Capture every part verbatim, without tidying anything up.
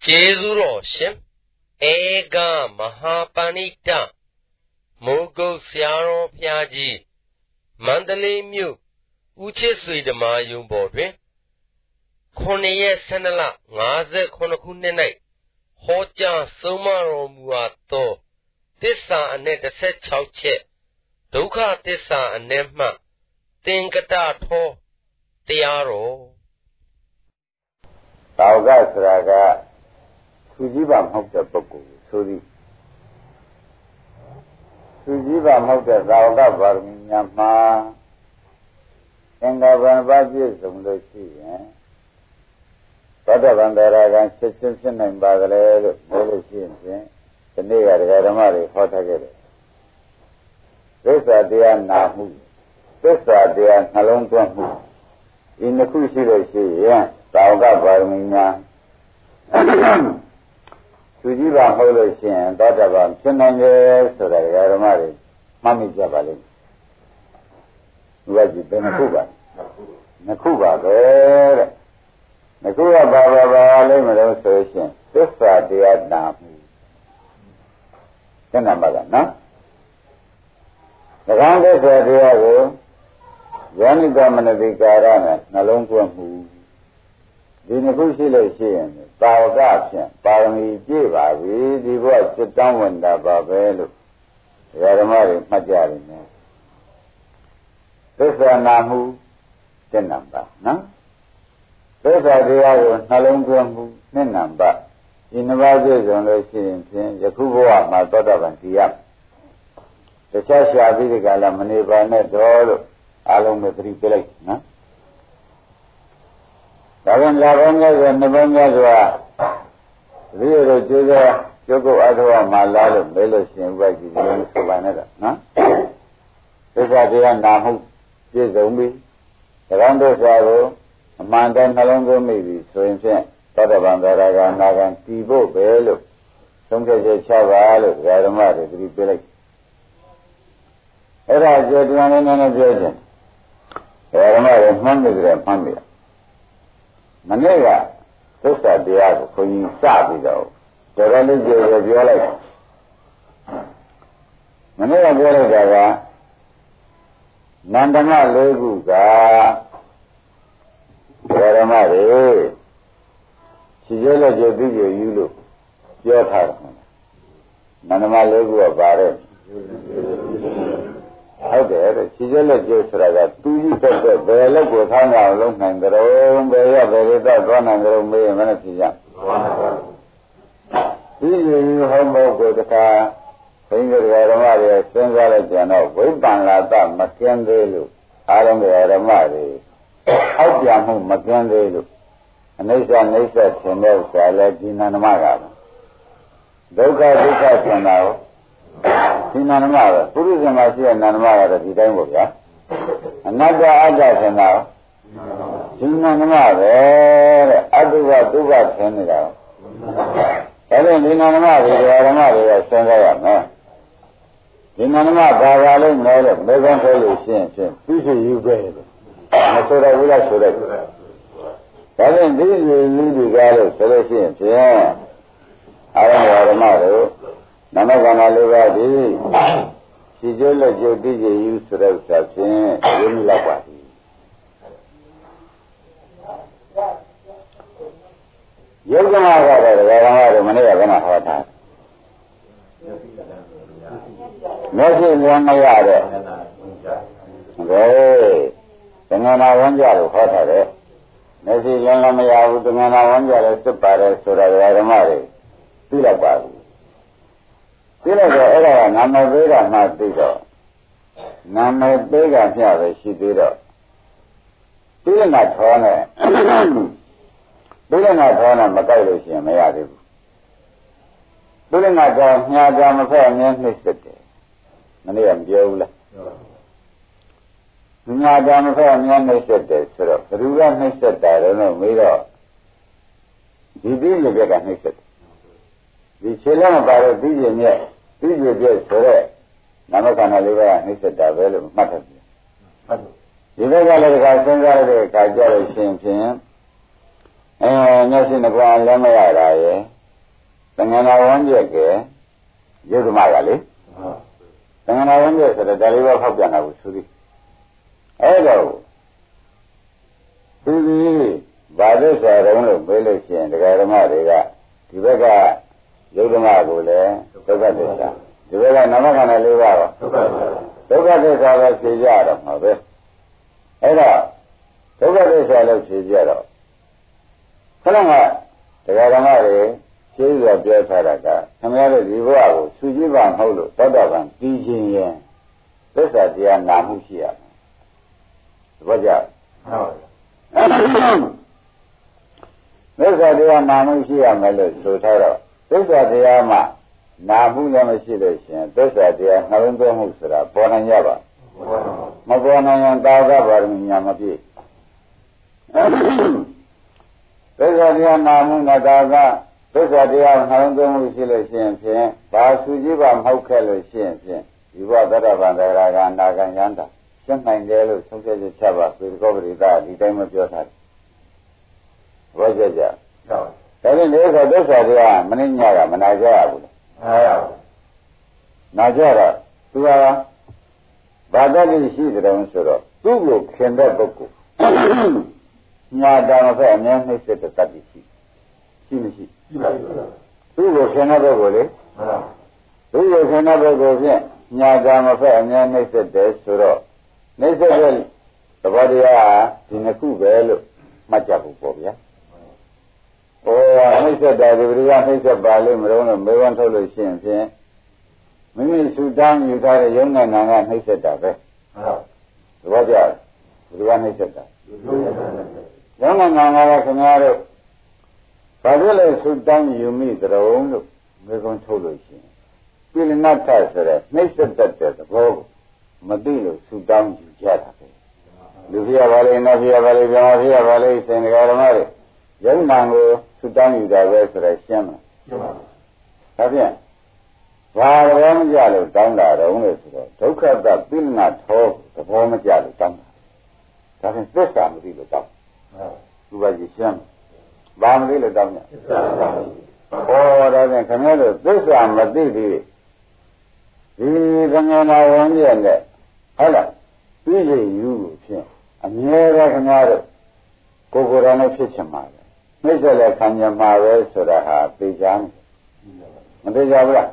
Jezuro Shim Ega Mahapanita Mogo Siaro Piaji Mandalay Mu Uche Suidama Yumbodre Koneya Senala Naze Konakunenai Hoja Somaro Muato Tissa Anet Set Chauche Duka Tissa Anemma Tinkata To Tiaro Tauga Sraga Sujiba Mokta Poku Suri Sujiba Mokta Tauga Varminyama Engavan Baji Sumdoshi Pada Bandaragan Sitchin and Badale Molushin the Nega Ramari Hotagere This are the Namu This are the Nalongamu in the Kushi Tauga Varminya Sujiba Holishin, Dadavan, Chinanga, so that Yaramari, Mami Jabali. Raji Benakuba. Nakuba, there. Nakuba Baba, Lemon Association. This are the Adnam. Kenamada, no? The Rangas are the Yanni Dominic Garana, Nalongu. The negotiation, power option, Parami Jiva, we divorce the town when the Babelu. Yaramari Majari. This are Namu, the number, no? This are the other Nalungu, the number. In the Vajas on the Shin, Yakuba, my daughter, and Tiam. The Chasha Vidicala Maniba net all along the three places, no? Lavan Lavanga and Navanga, Rio Judah, Joko Adwa, Malala, Melos, and Wagi, Savannah, no? This are the Namu, Jizumbi, the Rando Savo, Amanda Nalongo, maybe, so in Saint, Tadavanga, Nagan, Tibo, Bello, some get a chaval, Radamari, three places. Era Jordan and a Jordan. Radamari, Mamma, Mamma. Manega, this is the other for you, Sabi though. The religion of your life. Manega Garaga, Nandama Leguga, Garamare, Chijela Jodio, you look, your husband. Nandama Legu of Bare. How there, Chijela Josraga, two you said that the leg was hung out long and the own way of the river, one and the own way of Manatija. This is you home of the car, finger Aramari, Senzala Jano, Wibanlata, Macandelu, Aram Aramari, Outyamu, Macandelu, and Nisa Nisa Chendel, Salajina Namaga. Doga Dika now. Sinanamara, Purism I see and Nanamara at the time of ya. Another Aja now. Sinanamara, Aduva Duva Canada. Having Sinanamara, Aramari, Sangayam. Sinanama, Bavali, Mele, Megan Solution, this is you baby. I thought I would have said having these little gallows, solutions, yeah. Aramaro. Namagana Levadi, Sijola Jodi used to have such in Lapati. Yogamaga, the Manila Hota. Nothing one yard. Hey, the Nana one yard hotter. Nessie Yanamaya with the Nana one yard to Paris to the Ramari. Pilapati. Era Namavera Matido Namavega Piave, she did up. Feeling at home, feeling at home, Macarish, Mayadi. Feeling at home, Yagam affair, missed it. Maniam Jola Yagam affair, missed it, sir. Ruga missed it, I don't know, Miro. Did you get a missed it? The children about a vision yet. This is just correct. Namakana Liva, Mister Davel, Matter. The Vega Sangara, Kajara, same thing. အဲမျက်စိနှကွာလည်းမရတာရဲ့သင်္ကနာဝန်းကျက်ကရုပ်ဓမ္မကလေသင်္ကနာဝန်းကျက်ဆိုတော့ဒါလေးပဲဖောက်ပြန်တာကိုဆိုပြီးအဲ့တော့သူဒီဘာလို့ဆိုရုံးလို့ပြောလို့ရှိရင်ဒကာဓမ္မတွေကဒီဘက်ကရုပ်ဓမ္မကိုလည်းဒုက္ခသစ္စာဒီဘက်ကနာမခန္ဓာလေးပါတော့ဒုက္ခသစ္စာပဲဖြေကြတော့မှာပဲအဲ့တော့ဒုက္ခသစ္စာလို့ဖြေကြတော့ခဏကဒကာဓမ္မတွေရှင်းရပြောထားတာကခင်ဗျားတို့ဒီဘဝကိုသူကြည့်ပါမဟုတ်လို့သောတာပန်ပြီးခြင်းရင်သစ္စာတရားနာမှုရှိရမယ်သဘောကျဟုတ်သစ္စာတရားနာမှုရှိရမယ်လို့ဆိုထားတော့သစ္စာတရားမှာနာမှုလည်းမရှိလို့ရှိရင်သစ္စာတရားနှလုံးသွင်းမှုဆိုတာပေါ်နိုင်ရပါမပေါ်နိုင်ရင်သာသပါရမီညာမပြည့်သစ္စာတရားနာမှုနဲ့သာသသစ္စာတရားနှလုံးသွင်းမှုရှိလို့ရှိရင်ဖြင့်ဘာသူကြည့်ပါမဟုတ်ခဲ့လို့ရှိရင်ဖြင့်ဒီဘဝသတ္တဗန္တရာကနာဂံယန္တာရှင်းနိုင်တယ်လို့ဆုံးဖြတ်ချက်ချပါသေကောပရိသဒီတိုင်းမပြောထားဘူးဘောကြကြဟုတ်ဒါဖြင့်ဒီဆိုသစ္စာတရားမနှိညာကမနာကြရဘူးလားမှန်ပါဘူးနာကြတော့သူကဘာတတ်လို့ရှိတယ်ဆိုတော့သူ့ကိုခင်တဲ့ပုဂ္ဂိုလ်ညာတာမဖက်အများနှိမ့်စစ်တဲ့တတ်ရှိရှိမရှိရှိပါဘူးသူ့ကိုခင်တဲ့ပုဂ္ဂိုလ်လေသူ့ကိုခင်တဲ့ပုဂ္ဂိုလ်ဖြင့်ညာတာမဖက်အများနှိမ့်စစ်တယ်ဆိုတော့နှိမ့်စစ်တဲ့သဘောတရားဒီနှစ်ခုပဲလို့မှတ်ကြဖို့ပေါ့ဗျာဟောနှိမ့်စစ်တာဒီပရိယနှိမ့်စစ်ပါလိမ့်မလို့မေဝန်းထုတ်လို့ရှိရင်ဖြင့်မိမိစုတန်းယူထားတဲ့ယုံနဲ့နာကနှိမ့်စစ်တာပဲဟုတ်သဘောကျဘယ်လိုနှိမ့်စစ်တာယုံနဲ့နာကခင်ဗျားတို့ဘာလို့လဲစုတန်းယူမိကြုံလို့မေဝန်းထုတ်လို့ရှိရင်ပိလနတ်ထဆိုတဲ့နှိမ့်စစ်တတ်တဲ့သဘောကိုမသိလို့စုတန်းယူကြတာပဲလူပြရပါလေနတ်ပြရပါလေဗျာပြရပါလေစင်္ကာဓမ္မတွေယုံနာကိုစုတန်းယူတာပဲဆိုတော့ရှင်းမှာရှင်းပါဘူးဒါဖြင့်ဘာရောမကြလို့တောင်းတာတော့လို့ဆိုတော့ဒုက္ခတပိလနာထောသဘောမကြလို့တောင်းတာဒါဖြင့်သစ္စာမသိလို့တောင်းသူကကြီးရှင်းဘာမသိလို့တောင်း냐သစ္စာဟောဒါဖြင့်ခင်ဗျားတို့သစ္စာမသိသေးဒီသံဃာနာဝန်ကျက်နဲ့ဟုတ်လားပြည့်စုံယူဖြင့်အမြဲတမ်းခင်ဗျားတို့ကိုယ်ကိုယ်တိုင်နဲ့ဖြစ်ချင်ပါလေနှိမ့်ဆက်တဲ့ခံရမှာပဲဆိုတာဟာသိကြမယ်မသိကြဘူးလား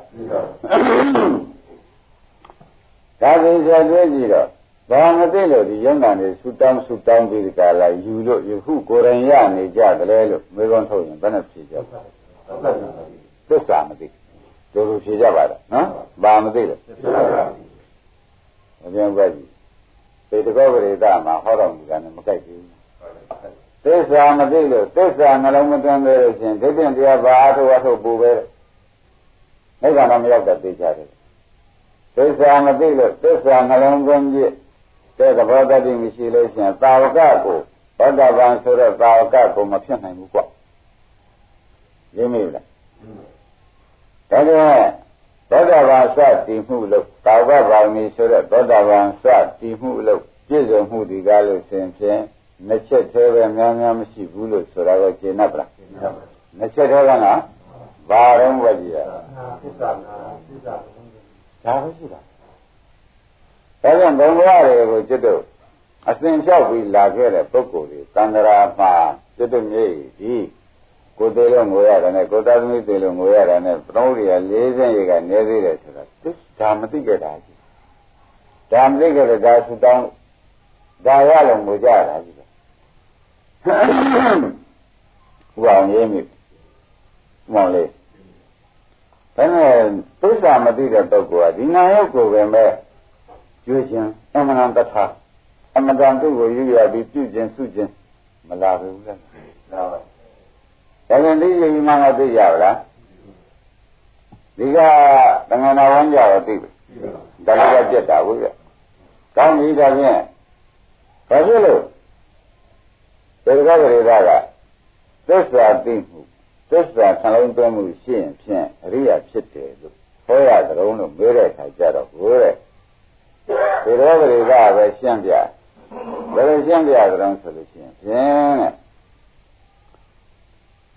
ဒါသိကြတွေ့ကြည့်တော့ဘာမသိလို့ဒီယုံနာနေဆူတောင်းဆူတောင်းပြီးဒီကလာယူလို့ယခုကိုယ်တိုင်ရနေကြတယ်လို့မေးခွန်းထုတ်ရင်ဘယ်နဲ့ဖြေကြပါလဲသစ္စာမသိတို့လိုဖြေကြပါလားနော်ဘာမသိလို့အပြန်ပဲကြည့်သေတကောပရိသမှာဟောတော်မူတာနဲ့မကိုက်ဘူးသစ္စာမသိလို့သစ္စာနှလုံးမသွင်းသေးလို့ရှင်ဒိဋ္ဌိတရားဘာအထုအထုပူပဲနိဗ္ဗာန်မရောက်တဲ့သိကြတယ်သစ္စာမသိလို့သစ္စာနှလုံးသွင်းပြည့်တဲ့သဘောတည်းမရှိလို့ရှင်သာဝကကိုသောတာပန်ဆိုတော့သာဝကကိုမဖြစ်နိုင်ဘူးကွရင်းမိလားဒါကြောင့်သောတာပန်စတည်မှုလို့သာဝကပါမီဆိုတော့သောတာပန်စတည်မှုလို့ပြည့်စုံမှုဒီကားလို့ရှင်ဖြင့်နှစ်ချက်သေးပဲများများမရှိဘူးလို့ဆိုတာကိုရှင်း납လားနှစ်ချက်သေးကလားဘာတော့ဝကြည့်ရသစ္စာသစ္စာဒါပဲရှိတာဒါကြောင့်ဘုံဘဝတွေကိုကျွတ်တို့အစဉ်လျှောက်ပြီးလာခဲ့တဲ့ပုဂ္ဂိုလ်တွေသံဃာမှာကျွတ်တို့မြေဒီကိုယ်သေးလို့ငိုရတယ်နဲ့ကိုယ်သားသမီးသေးလို့ငိုရတာနဲ့ပရောတွေကလေးစင်းရေကနေသေးတယ်ဆိုတာသစ္စာမသိကြတာကြီးဒါမသိကြတဲ့ဒါသူတောင်းဒါရလို့ငိုကြတာကြီးဘုရားရင်းမိမောင်လေးဒါနဲ့သစ္စာမသိတဲ့ပုဂ္ဂိုလ်ကဒီနာယုတ်ကိုပဲမဲ့ကျွေးခြင်းအမှန်တထာအမှန်တန်သူ့ကိုယူရပြီးပြုခြင်းစုခြင်းမလာဘူးလားလာပါဒါပြန်ဒီကြီးမှမသိရပါလားဒီကသံဃာနာဝန်ကြတော့သိပြီဒါလည်းပြတ်တာဘူးပြကောင်းပြီဒါဖြင့်ဘာဖြစ်လို့သေကပရိသကသစ္စာသိမှုသစ္စာဆလုံးသွင်းမှုရှိရင်ဖြင့်အရိယာဖြစ်တယ်လို့ဟောရကြုံလို့မေးတဲ့အခါကျတော့ဘိုးတဲ့သေကပရိသပဲရှင်းပြဘယ်လိုရှင်းပြကြုံဆိုလို့ရှိရင်ဖြင့်တဲ့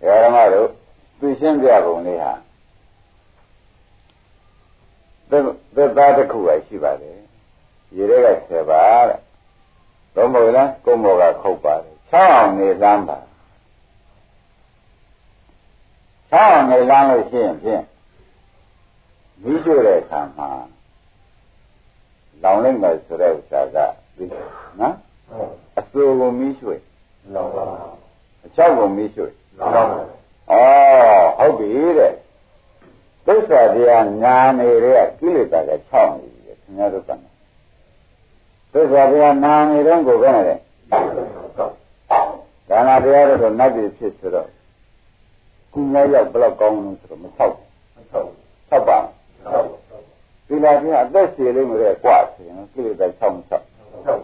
ဓမ္မတို့သိရှင်းပြပုံလေးဟာသက်သားတစ်ခုပဲရှိပါတယ်ရေတွေကဆယ်ပါတဲ့သုံးပုံလားကုန်းဘောကခုတ်ပါတယ်ချောင်းအောင်နေလမ်းပါချောင်းအောင်နေလမ်းလို့ရှိရင်ဖြင့်မိကျွတဲ့အခါမှာလောင်လိုက်မယ်ဆိုတဲ့ဥစ္စာကဒီနော်အစိုးကိုမိကျွလောင်ပါအချောက်ကိုမိကျွလောင်ပါဩဟုတ်ပြီတဲ့သစ္စာတရားညာနေတဲ့ကိလေသာကချောင်းနေပြီခင်ဗျားတို့ကသစ္စာတရားနာနေတော့ကိုပဲနဲ့ဒါနာတရားတော့နတ်ပြည်ဖြစ်ဆိုတော့ကုညာရောက်ဘလောက်ကောင်းလို့ဆိုတော့မဆောက်မဆောက်ဆောက်ပါဆောက်ဒီလာပြအသက်ရှည်လေးမလဲกว่าဆိုရင်ကိလေသာချောင်းဆောက်ဆောက်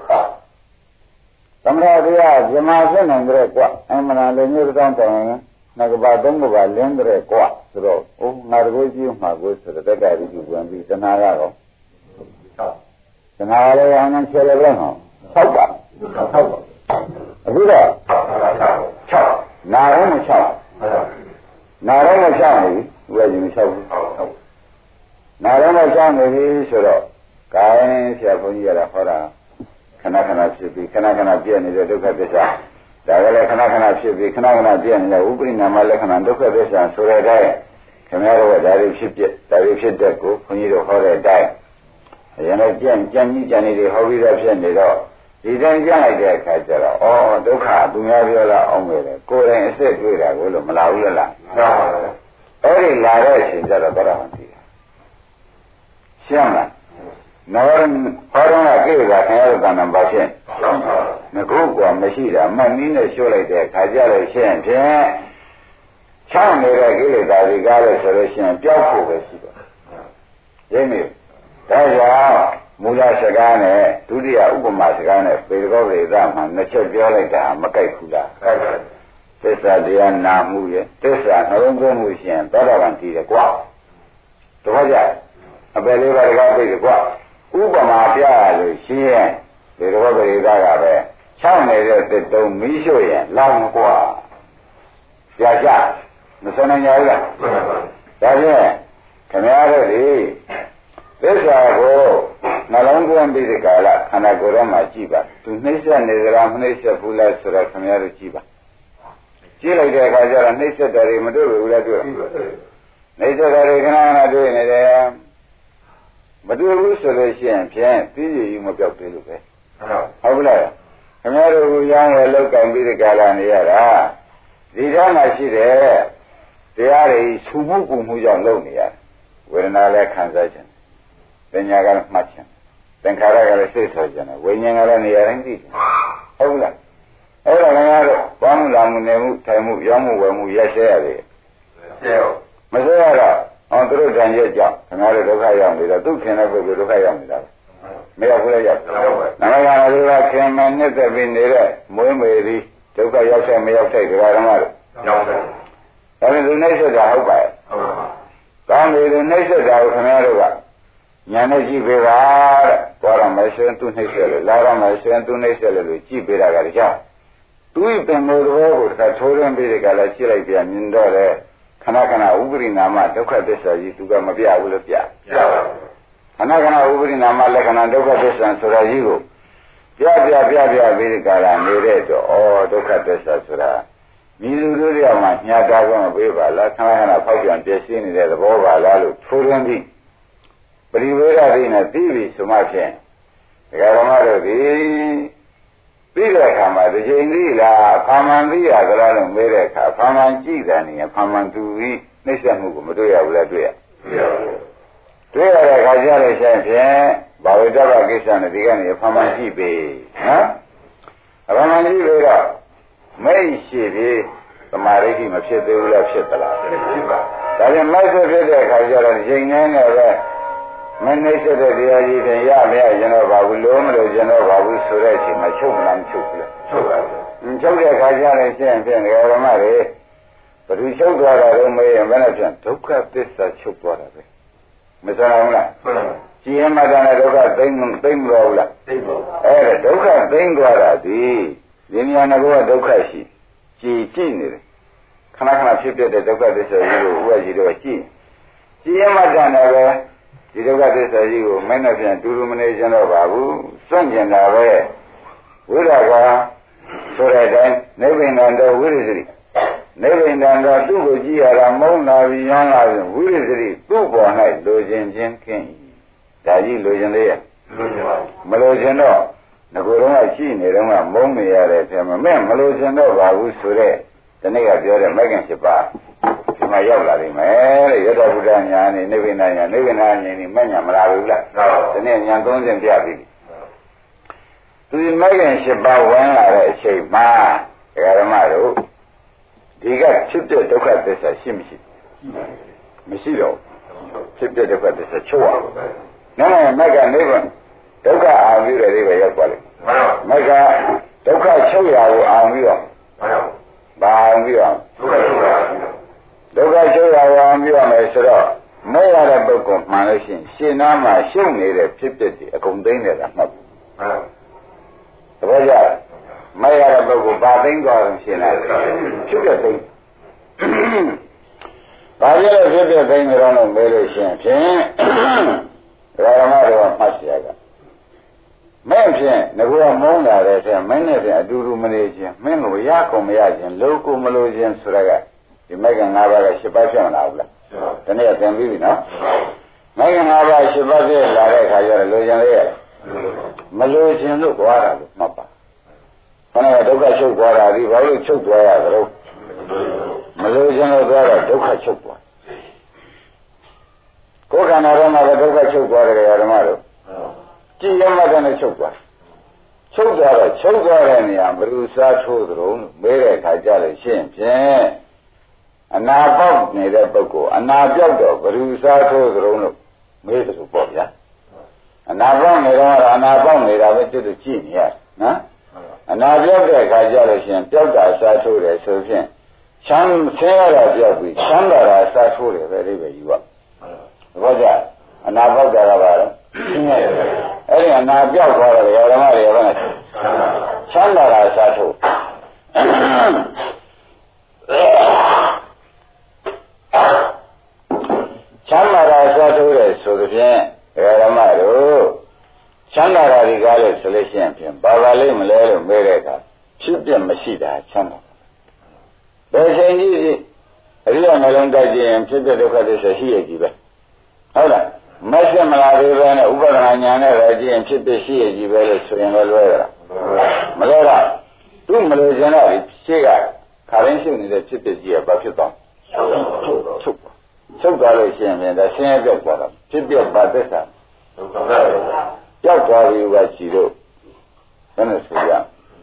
သမထတရားဇမာဖြစ်နိုင်ကြတဲ့กว่าအမှန်တရားလည်းမျိုးတောင်းတောင်းရင်နောက်ကဘာသုံးကဘာလင်းတဲ့กว่าဆိုတော့အိုးငါတကိုကြည့်မှာကိုဆိုတော့တက္ကရာကြီးဝင်ပြီးတဏှာကတော့ဆောက်တဏှာလည်းအောင်နဲ့ချဲလည်းပဲဟောဆောက်ပါဆောက်ပါအခုတော့ချောက်နာရောမချောက်နာရောမချောက်နေဘူးဘယ်လိုချောက်ဘူးနာရောမချောက်နေပြီဆိုတော့ကိုင်းဆရာဘုန်းကြီးရတာဟောတာခဏခဏဖြစ်ပြီးခဏခဏပြည့်နေတဲ့ဒုက္ခသစ္စာဒါကလည်းခဏခဏဖြစ်ပြီးခဏခဏပြည့်နေတဲ့ဥပရိနာမလက္ခဏာဒုက္ခသစ္စာဆိုတဲ့အတိုင်းခင်ဗျားတို့ကဒါတွေဖြစ်ပြဒါတွေဖြစ်တဲ့ကိုဘုန်းကြီးတို့ဟောတဲ့အတိုင်းအရင်ကကြံ့ကြံ့ကြီးကြံ့နေတွေဟောပြီးတော့ဖြစ်နေတော့ဒီတိုင်းကြံ့လိုက်တဲ့အခါကျတော့ဩဒုက္ခသူများပြောလာအောင်ပဲလေကိုယ်တိုင်အစ်စ်တွေ့တာကိုလို့မလာဘူးလားလားမှန်ပါဘူးအဲ့ဒီလာတဲ့အချိန်ကျတော့တော့မှသိတာရှင်းလားနော်ဟောတော့ကိလေသာခင်ဗျားတို့ကံနံပါတ်ဖြင့်ငကုတ်ကမရှိတာမှတ်နည်းနဲ့ရှို့လိုက်တဲ့အခါကျတော့ရှင်းဖြင့်ချောင်းနေတဲ့ကိလေသာတွေကားလို့ဆိုလို့ရှိရင်ပျောက်ဖို့ပဲရှိတယ်ရင်းနေဒါကြောင့်မူလစကားနဲ့ဒုတိယဥပမာစကားနဲ့ပေကောပေသမှာနှစ်ချက်ပြောလိုက်တာမကိုက်ဘူးလားကိုက်ပါဘူးသစ္စာတရားနာမှုရဲ့သစ္စာနှလုံးသွင်းမှုရှင်သောတာပန်တည်တယ်ကွာတော့ကြအပယ်လေးပါးတကားပြည့်တယ်ကွာဥပမာပြရလို့ရှိရင်ပေကောပေသကပဲချောင်းနေတဲ့သစ်တုံးမီးရှို့ရင်လောင်ကွာကြာကြမစနိုင်ကြဘူးလားဒါဖြင့်ခင်ဗျားတို့ဒီသစ္စာကိုနှလုံးသွင်းပြီးဒီကာလခန္ဓာကိုယ်ထဲမှာကြည့်ပါသူနှိမ့်ဆက်နေကြလားမနှိမ့်ဆက်ဘူးလားဆိုတော့ခင်ဗျားတို့ကြည့်ပါကြည့်လိုက်တဲ့အခါကျတော့နှိမ့်ဆက်တယ်တွေမတွေ့ဘူးလားတွေ့နှိမ့်ဆက်တယ်တွေခဏခဏတွေ့နေတယ်မတွေ့ဘူးဆိုလို့ရှိရင်ဖြင့်သိရည်မပြောက်သေးလို့ပဲဟုတ်ဘူးလားခင်ဗျားတို့ကရောင်းရလောက်ကံပြီးဒီကာလနေရတာဒီထဲမှာရှိတယ်တရားတွေဆူမှုပုံမှုကြောင့်လုပ်နေရတယ်ဝေဒနာလည်းခံစားခြင်းပညာကလည်းမှတ်ခြင်းသင်္ခါရကလည်းစိတ်ဆောခြင်းဝိညာဉ်ကလည်းနေရာတိုင်းသိတယ်ဟုတ်လားအဲ့ဒါလည်းကတော့ဘာမှလာမှုနေမှုထိုင်မှုရောမှုဝယ်မှုရက်ရှဲရတယ်ရှဲရောမရှဲရတော့ဟောသူတို့တန်ရက်ကြောင့်ခင်ဗျားတို့ဒုက္ခရောက်နေတော့သူခင်တဲ့ပုဂ္ဂိုလ်ဒုက္ခရောက်နေတာမရောက်ဘူးလေရောက်နာမည်ကလည်းကခင်မနှစ်သက်ပြီးနေတဲ့မွေးမေသည်ဒုက္ခရောက်တဲ့မရောက်တဲ့ဒကာဓမ္မတို့ရောက်တယ်ဒါပေမဲ့သူနှိမ့်ဆက်တာဟုတ်ပါရဲ့ဟုတ်ပါကောင်းပြီသူနှိမ့်ဆက်တာကိုခင်ဗျားတို့ကညာနဲ့ကြည့်ပေးပါတဲ့သွားရမယ်ဆိုရင်သူနှိမ့်ဆက်လို့လာရမယ်ဆိုရင်သူနှိမ့်ဆက်လို့ကြည့်ပေးတာကတခြားသူ့ပင်မိုးတော်ကိုတစ်ခါထိုးရင်းပြီးဒီကလည်းကြည့်လိုက်ပြန်မြင်တော့လေခဏခဏဥပရိနာမဒုက္ခသစ္စာကြီးသူကမပြဘူးလို့ပြပြပါဘူးခဏခဏဥပရိနာမလက္ခဏာဒုက္ခသစ္စာဆိုတာကြီးကိုပြပြပြပြပြီးဒီကလာနေတဲ့တော့ဩဒုက္ခသစ္စာဆိုတာမိလူတို့တွေမှာညှာတာကောမပေးပါလားခဏခဏဖောက်ပြန်ပြည့်စည်နေတဲ့သဘောပါလားလို့ထိုးရင်းပြီးပရိဝေဒတွေနဲ့သိပြီဆိုမှဖြင့်ဒကာဓမ္မတို့ဒီပြီးတဲ့အခါမှာဒီချိန်ကြီးလားဖာမန်သိရသလားလို့မေးတဲ့အခါဖာမန်ကြည့်တယ်နေဖာမန်သူပြီးနှိမ့်ဆက်မှုကိုမတွေ့ရဘူးလားတွေ့ရတွေ့ရတဲ့အခါကျတော့ရှင်ဖြင့်ဘာဝိတ္တဗကိစ္စနဲ့ဒီကနေဖာမန်ကြည့်ပြီနော်ဖာမန်ကြည့်ပြီးတော့မိတ်ရှိပြီးသမာဓိမဖြစ်သေးဘူးလားဖြစ်သလားဖြစ်ပါဒါပြန်မိုက်ဆက်ဖြစ်တဲ့အခါကျတော့ချိန်နဲ့နဲ့ပဲမနှိမ့်ဆက်တဲ့တရားကြီးတွေရမရရင်တော့ဘာဘူးလုံးမလို့ရင်တော့ဘာဘူးဆိုတဲ့အချိန်မှာချုပ်မလားမချုပ်ဘူးလားချုပ်ပါဘူးချုပ်တဲ့အခါကျရင်ရှင်းဖြင့်ဓမ္မတွေဘယ်သူချုပ်သွားတာတော့မေးရင်ဘယ်နဲ့ဖြင့်ဒုက္ခသစ္စာချုပ်သွားတာပဲမစမ်းဘူးလားဟုတ်ပါဘူးကြည်ရင်မှတည်းဒုက္ခသိမ့်သိမ့်မလို့လားသိမ့်ပါဘူးအဲ့ဒါဒုက္ခသိမ့်သွားတာဒီဉာဏ်ဉာဏ်ကဒုက္ခရှိကြည်ကြည့်နေတယ်ခဏခဏဖြစ်ဖြစ်တဲ့ဒုက္ခသစ္စာကြီးကိုဥပ္ပကြီးတော့ကြည့်ကြည့်ရမှတန်တယ်ပဲဒီဒုက္ခသစ္စာကြီးကိုမင်းနဲ့ပြန်တူတူမနေကြတော့ပါဘူးစွန့်ကျင်တာပဲဝိရကဆိုတဲ့အတိုင်းနိဗ္ဗာန်တော်ဝိရဇိနိဗ္ဗာန်တော်သူ့ကိုကြည့်ရတာမုန်းလာပြီးရမ်းလာပြီးဝိရဇိသူ့ပေါ်၌လိုချင်ခြင်းခင်းဒါကြီးလိုချင်သေးရဲ့မလိုချင်တော့ငကိုယ်တော့ရှိနေတော့မှမုန်းနေရတဲ့ထဲမှာမဲ့မလိုချင်တော့ပါဘူးဆိုတဲ့ဒီနေ့ကပြောတဲ့မိုက်ကင်ဖြစ်ပါဒီမှာရောက်လာလိမ့်မယ်တဲ့ရတ္တဗုဒ္ဓညာနဲ့နိဗ္ဗာန်ညာနိဗ္ဗာန်ညာနေမညာမလာဘူးလားဒီနေ့ညာသုံးဆင့်ပြပြီသူဒီမိုက်ကင်ဖြစ်ပါဝင်လာတဲ့အချိန်မှာဓမ္မတို့ဒီကဖြစ်တဲ့ဒုက္ခသစ္စာရှိမရှိမရှိတော့ဖြစ်တဲ့ဒုက္ခသစ္စာချုပ်အောင်နာမမက်ကနိဗ္ဗာန်ဒုက္ခအာပြီးတဲ့အိဗယ်ရောက်သွားလိမ့်မက်ကဒုက္ခချုပ်ရကိုအောင်ပြီးတော့ဘာအောင်ပြီးတော့ဒုက္ခချုပ်ရကိုအောင်ပြီးရမယ်ဆိုတော့မဲ့ရတဲ့ပုဂ္ဂိုလ်မှန်လို့ရှိရင်ရှင်နာမှာရှုပ်နေတဲ့ဖြစ်ဖြစ်ဒီအကုန်သိနေတာမှတ်ဘူးသဘောကျမဲ့ရတဲ့ပုဂ္ဂိုလ်ဘာသိသွားလို့ရှင်လာဖြစ်တဲ့သိဘာဖြစ်လို့ဖြစ်တဲ့သိနေတော့လို့မေးလို့ရှိရင်ဖြင့်ဓမ္မတော်မှတ်เสียကမဲ့ဖြင့်ငါကမုန်းလာတဲ့ထဲမင်းနဲ့ပြန်အတူတူမနေခြင်းမင်းကိုရကုန်မရခြင်းလိုကိုမလိုခြင်းဆိုရကဒီမဲ့ကငါးပါးကရှစ်ပါးဖြစ်မလာဘူးလားဒီနေ့သင်ပြီးပြီနော်မဲ့ကငါးပါးရှစ်ပါးဖြစ်လာတဲ့အခါကျတော့လိုချင်လေးရမလိုချင်လို့ကြွားတာလို့မှတ်ပါခဏကဒုက္ခချုပ်သွားတာဒီဘာလို့ချုပ်သွားရသလဲမလိုချင်လို့သွားတော့ဒုက္ခချုပ်သွားကိုယ်ခန္ဓာထဲမှာဒုက္ခချုပ်သွားတယ်ဓမ္မတို့ကြည်ရမှတည်းနဲ့ချုပ်သွားချုပ်သွားတော့ချုပ်သွားတဲ့နေရာဘယ်သူစားထိုးသလုံးမေးတဲ့အခါကျလို့ရှင်းဖြင့်အနာပေါက်နေတဲ့ပုဂ္ဂိုလ်အနာပြောက်တော့ဘယ်သူစားထိုးသလုံးလို့မေးတယ်လို့ပေါ့ဗျာအနာပေါက်နေတော့အနာပေါက်နေတာပဲတွေ့လို့ကြည့်နေရနော်အနာပြောက်တဲ့အခါကျလို့ရှင်းပြောက်တာစားထိုးတယ်ဆိုဖြင့်ချမ်းဆင်းရတာပြောက်ပြီးချမ်းသာတာစားထိုးတယ်ပဲဒီပဲယူပါဘောကြအနာပေါက်တာကပါတော့ရှင်းရတယ်အဲ့ဒီအနာပြောက်သွားတယ်ဓမ္မတွေဘာလဲချမ်းသာတာစားထုတ်ချမ်းသာတာစားထုတ်တယ်ဆိုသဖြင့်ဓမ္မတို့ချမ်းသာတာဒီကားလို့ဆိုလို့ရှိရင်ဖြင့်ဘာပါလိမ့်မလဲလို့မေးတဲ့အခါဖြစ်ပြမရှိတာချမ်းသာဘယ်ချိန်ကြီးအရိယာနှလုံးတိုက်ခြင်းဖြစ်တဲ့ဒုက္ခသစ္စာရှိရကြီးပဲဟုတ်လားမဆက်မလာသေးပဲနဲ့ဥပဒနာညာနဲ့ပဲကြည့်ရင်ဖြစ်ဖြစ်ရှိရကြီးပဲလို့ဆိုရင်လည်းလွဲရတာမလွဲတော့သူ့မလို့ကျင်တော့ရှေ့ကခါရင်းရှိနေတဲ့ဖြစ်ဖြစ်ကြီးကဘာဖြစ်သွားချုပ်ချုပ်ချုပ်သွားလို့ရှိရင်လည်းဒါဆင်းရဲပြောက်သွားတာဖြစ်ဖြစ်ပါသစ္စာပြောက်သွားပြီကရှိတော့ဘယ်နဲ့ဆိုရ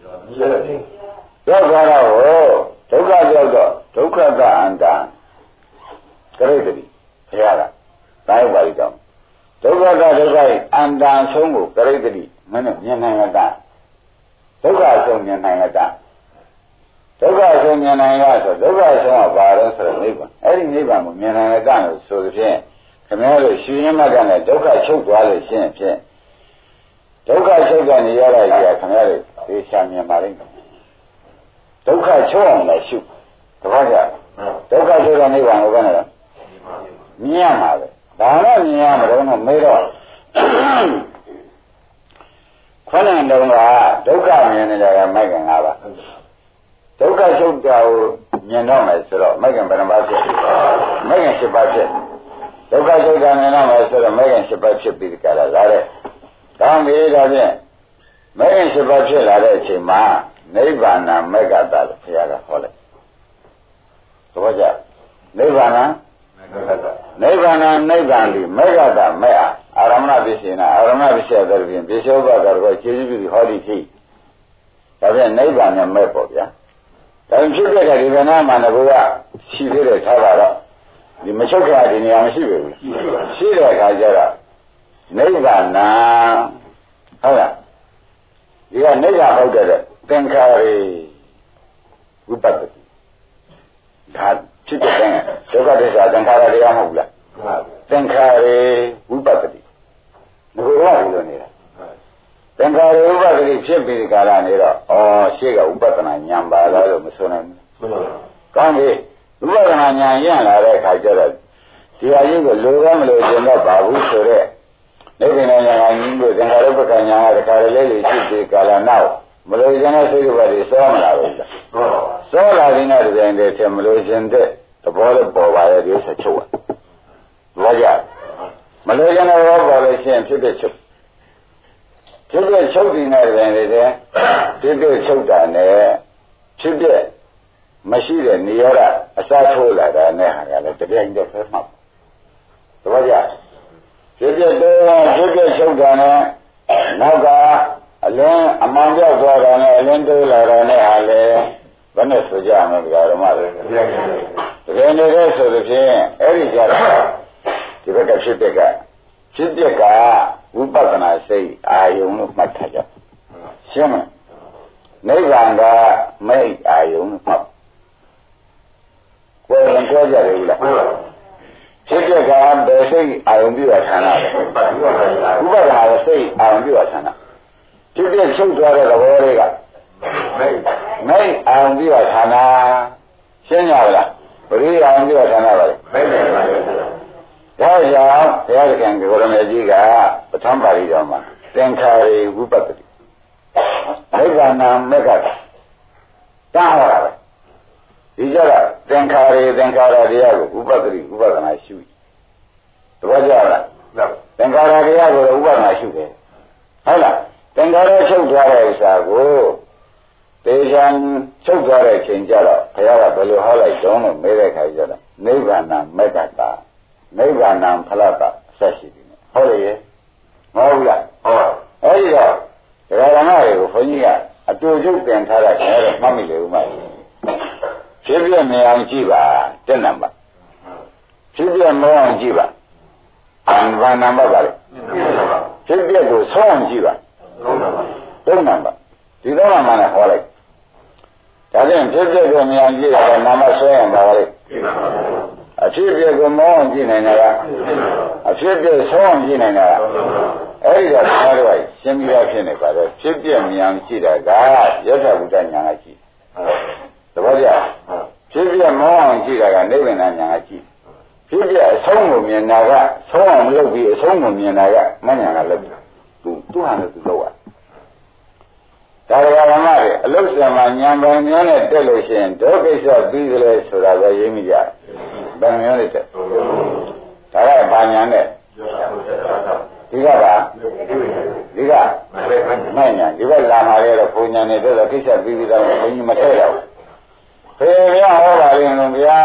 ပြောက်သွားတော့ဒုက္ခပြောက်တော့ဒုက္ခတအန္တကရိတ္တိဘုရားကသာယပါဠိတော်ဒုက္ခကဒုက္ခရဲ့အန္တန်ဆုံးကိုကရိတ္တိမင်းတို့မြင်နိုင်ရတာဒုက္ခဆုံးမြင်နိုင်ရတာဒုက္ခဆုံးမြင်နိုင်ရဆိုဒုက္ခဆုံးကဘာလဲဆိုတော့နိဗ္ဗာန်အဲ့ဒီနိဗ္ဗာန်ကိုမြင်နိုင်ရတာလို့ဆိုသဖြင့်ခင်ဗျားတို့ရှင်ရမကနဲ့ဒုက္ခချုပ်သွားလို့ရှင်းဖြင့်ဒုက္ခချုပ်ကနေရတာကြီးကခင်ဗျားတို့သိချာမြင်ပါလိမ့်မယ်ဒုက္ခချုပ်အောင်လည်းရှုတပည့်ကြဒုက္ခချုပ်တဲ့နိဗ္ဗာန်ကိုဘယ်နဲ့လဲမြင်ရမှာပဲဒါနဲ့မြင်ရမှာတော့မေးတော့ခொနန်တုံးကဒုက္ခမြင်နေတာကမိုက်ကငါးပါးဒုက္ခချုပ်တာကိုမြင်တော့မယ်ဆိုတော့မိုက်ကဘယ်နှပါးဖြစ်မိုက်ကရှစ်ပါးဖြစ်ဒုက္ခချုပ်တာမြင်တော့မယ်ဆိုတော့မိုက်ကရှစ်ပါးဖြစ်ပြီးကြတာလားတဲ့ဒါမေးတော့ဖြင့်မိုက်ကရှစ်ပါးဖြစ်လာတဲ့အချိန်မှာနိဗ္ဗာန်မက်ကတာလို့ဘုရားကဟောလိုက်သဘောကျနိဗ္ဗာန်နိဗ္ဗာန်နိဗ္ဗာန်ဒီမေဃတာမေအာအာရမဏပစ္စေနာအာရမဏပစ္စေတဲ့ပြင်ပစ္စောဘကတော့ခြေစည်းပြီးဟောဒီဖြစ်ဒါပြန်နိဗ္ဗာန်နဲ့မဲ့ပေါ့ဗျာဒါဖြစ်တဲ့ဒီကနာမှာငါကရှိသေးတယ်ထားပါတော့ဒီမချုပ်ခါဒီနေရာမရှိဘူးရှိတဲ့အခါကျတော့နိဗ္ဗာန်ဟုတ်လားဒီကနိဗ္ဗာန်ဟုတ်တဲ့သင်္ခါရေဝိပဿနာဒါဖြစ်တဲ့ဒုက္ခသစ္စာသင်္ခါရတရားမဟုတ်လားသင်္ခါရေဝိပဿနာဒီလိုရလို့နေတာသင်္ခါရဝိပဿနာဖြစ်ပြီးဒီကာလနေတော့ဩရှေ့ကဥပဒနာဉာဏ်ပါလားလို့မဆိုနိုင်ဘူးကောင်းပြီဝိပဿနာဉာဏ်ရင့်လာတဲ့အခါကျတော့ဒီအရေးကိုလိုရမလို့ကျင်တော့ပါဘူးဆိုတော့နိဗ္ဗာန်ဉာဏ်ကြီးကိုသင်္ခါရုပ္ပကဉာဏ်ကတခါတည်းလေးရှိသေးကာလနောက်မလို့ကျင်တဲ့စိတ်ကလေးစောမလာဘူးလားစောလာခြင်းနဲ့တည်းတည်းထဲမလို့ကျင်တဲ့သဘောလေးပေါ်ပါရဲ့ဒီဆက်ချုပ်ဘာကြမလို့ကျင်တဲ့ဘောပေါ်လို့ရှိရင်ဖြစ်ဖြစ်ချုပ်ဖြစ်ဖြစ်ချုပ်ပြီးတဲ့တည်းတည်းဖြစ်ဖြစ်ချုပ်တာနဲ့ဖြစ်ဖြစ်မရှိတဲ့နေရာကအစားထိုးလာတာနဲ့ဟာကလည်းတပြိုင်တည်းဆက်မှတ်သဘောကျဖြစ်ဖြစ်တော့ဖြစ်ဖြစ်ချုပ်တာနဲ့နောက်ကအလင်းအမှန်ပြောက်သွားတာနဲ့အလင်းတိုးလာတာနဲ့ဟာလေဘယ်နဲ့ဆိုကြမလဲဓမ္မတွေတကယ်နေတဲ့ဆိုလို့ဖြင့်အဲ့ဒီကြတာဒီဘက်ကဖြစ်ဖြစ်ကဖြစ်ဖြစ်ကဝိပဿနာစိတ်အာယုံလို့မှတ်ထားကြရှင်းမလားနိဗ္ဗာန်ကမိတ်အာယုံလို့မှတ်ဘယ်လိုပြောကြလဲလားဖြစ်ဖြစ်ကဘယ်စိတ်အာယုံပြုတာဌာနလဲဝိပဿနာရဲ့စိတ်အာယုံပြုတာဌာနဖြစ်ဖြစ်ချုပ်သွားတဲ့သဘောတွေကမိတ်မိတ်အာယုံပြုတာဌာနရှင်းကြလားပရိအာယုံပြုတာဌာနပါလေမိတ်ပါပါဒါကြောင့်ဘုရားခင်ကိုရမေကြီးကပထမပါဠိတော်မှာသင်္ခါရေဝိပဿတိနိဗ္ဗာန်မက္ခတာဟောတာပဲဒီကြတော့သင်္ခါရေသင်္ခါရတရားကိုဥပဒတိဥပဒနာရှုတပည့်ကြလားသင်္ခါရတရားကိုဥပဒနာရှုတယ်ဟုတ်လားသင်္ခါရချုပ်သွားတဲ့ဥစ္စာကိုတေချာချုပ်သွားတဲ့ချိန်ကျတော့ဘုရားကဘယ်လိုဟောလိုက်တုံးလို့မေးတဲ့ခါကျတော့နိဗ္ဗာန်မက္ခတာနိဗ္ဗာန်ဖလတဆက်ရှိတယ်ဟုတ်လေမဟုတ်လားဟုတ်အဲဒီတော့ဒကာဓမ္မတွေကိုဘုန်းကြီးကအတူတူပြန်ထားတာကျွန်တော်မှတ်မိလေဦးမဖြစ်ပြမြင်အောင်ကြည့်ပါတက်နံပါတ်ဖြစ်ပြမအောင်ကြည့်ပါဘာနံပါတ်ပါလဲဖြစ်ပြကိုဆောင်းအောင်ကြည့်ပါသုံးနံပါတ်ဒီသုံးနံပါတ်နဲ့ဟောလိုက်ဒါဖြင့်ဖြစ်ပြကိုမြင်အောင်ကြည့်ရတာနံပါတ်ဆွဲရင်ပါပါလေအဖြစ်ပြကိုမောင်းကြည့်နိုင်တာကအဖြစ်ပြဆောင်းကြည့်နိုင်တာအဲ့ဒီတော့ဆရာတော်ကရှင်းပြဖြစ်နေပါတယ်ဖြစ်ပြမြန်ကြည့်တာကယထာဘုဒ္ဓညာကကြည့်သဘောကျဖြစ်ပြမောင်းအောင်ကြည့်တာကနိဗ္ဗာန်ညာကကြည့်ဖြစ်ပြအဆုံးကိုမြင်တာကဆုံးအောင်လုပ်ပြီးအဆုံးကိုမြင်တာကမညာကလုပ်သူသူ့ဟာနဲ့သူလုပ်ရဒါရကမတွေအလုဆံမှာညာပန်များနဲ့တက်လို့ရှိရင်ဒုက္ခိစ္စပြီးကြလဲဆိုတာပဲရင်းမိကြဗန်မျိုးနဲ့တက်ဒါကဘာညာနဲ့ဒီကပါဒီကမဲ့ညာဒီဘက်လာမှာလေတော့ဘုံညာနဲ့တက်တော့ကိစ္စပြီးပြီးတော့ဘုံကြီးမထည့်ရဘူးဖေရဟောပါရင်လို့ဗျာ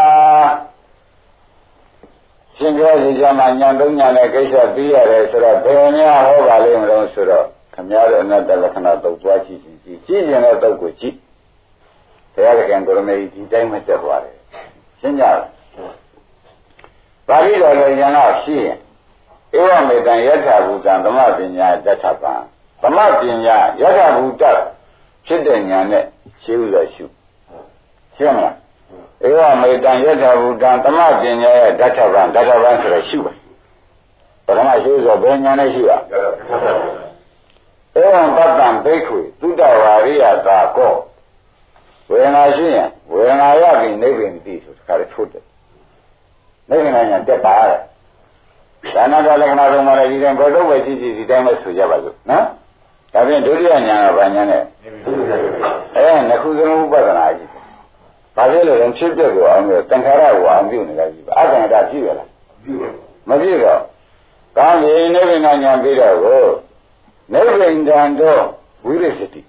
ရှင်ပြောစီကြမှာညာသုံးညာနဲ့ကိစ္စပြီးရတယ်ဆိုတော့ဘယ်များဟောပါလိမ့်မလို့ဆိုတော့ခမည်းတော်အနတ္တလက္ခဏာတုတ်သွားကြည့်ကြည့်ကြည့်ကြည့်ရင်တဲ့တုတ်ကိုကြည့်ဘုရားကံကိုရမေဒီတိုင်းမတက်သွားတယ်ရှင်းကြလားပါဠိတော်လည်းဉာဏ်ရှိရင်ဧဝမေတံယထာဘူတံသမပညာတထပံသမပညာယထာဘူတဖြစ်တဲ့ဉာဏ်နဲ့ရှင်းဥစွာရှုရှင်းမလားဧဝမေတံယထာဘူတံသမပညာရဲ့တထပံတထပံဆိုတော့ရှုပါပထမရှိဆိုဘယ်ဉာဏ်နဲ့ရှုရဧဝံပတ္တံဘိက္ခွေသုတဝါရိယသာကောဝေဒနာရှိရင်ဝေဒနာရပြီးနိဗ္ဗာန်တည်ဆိုတခါလေထုတ်တယ်နိဗ္ဗာန်ညာတက်ပါတဲ့ဒါနကလက္ခဏာသုံးပါးလည်းဒီတိုင်းဘယ်တော့ပဲကြည့်ကြည့်ဒီတိုင်းပဲဆိုကြပါစို့နော်ဒါဖြင့်ဒုတိယညာကဘာညာနဲ့အဲနှစ်ခုစလုံးဥပဒနာကြီးဘာဖြစ်လို့လဲဖြစ်ပျက်ကိုအောင်လို့သင်္ခါရကိုအောင်ပြုနေတာကြီးပါအတ္တတာပြည့်ရလားမပြည့်တော့ကောင်းပြီနိဗ္ဗာန်ညာပြီးတော့ကိုနိဗ္ဗာန်တန်တော့ဝိရစတိ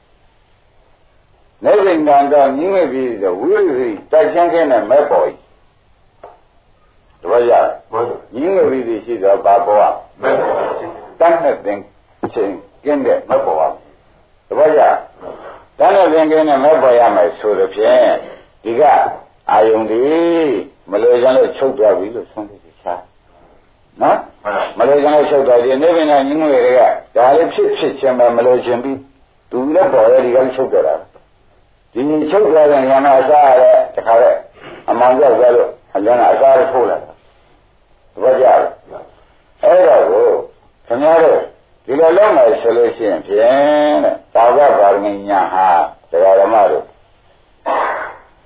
နိဗ္ဗာန်တန်တော့မြင့်ပြီးတော့ဝိရစတိတိုက်ချမ်းခဲနဲ့မဲ့ပေါ်ကြီးတပည့်ရမြင့်ပြီးပြီးရှိတော့ဘာပေါ်อ่ะမဲ့ပေါ်တန်းနဲ့သင်ချင်းကျင်းတဲ့မဲ့ပေါ်อ่ะတပည့်ရတန်းနဲ့သင်ကျင်းတဲ့မဲ့ပေါ်ရမယ်ဆိုလို့ဖြင့်ဒီကအာယုန်ဒီမလို့ရလို့ချုပ်သွားပြီလို့ဆုံးဖြတ်ချာနော်မလို့ကျွန်တော်ချုပ်သွားတယ်နေပင်ကညင်းငွေတွေကဒါလေးဖြစ်ဖြစ်ချင်းပဲမလို့ချင်းပြီးသူလည်းပေါ်ရဒီကလေးချုပ်ကြတာဒီချုပ်သွားတဲ့ဉာဏ်အစားရတဲ့တခါတော့အမှန်ကြောက်ကြလို့အကျဉ်းအစားရထိုးလာတယ်ဘာကြလဲအဲ့တော့ကိုခင်ဗျားတို့ဒီလိုလုပ်မယ်ဆိုလို့ရှိရင်ဖြင့်တဲ့သာဝကပါရမီညာဟာတရားဓမ္မတို့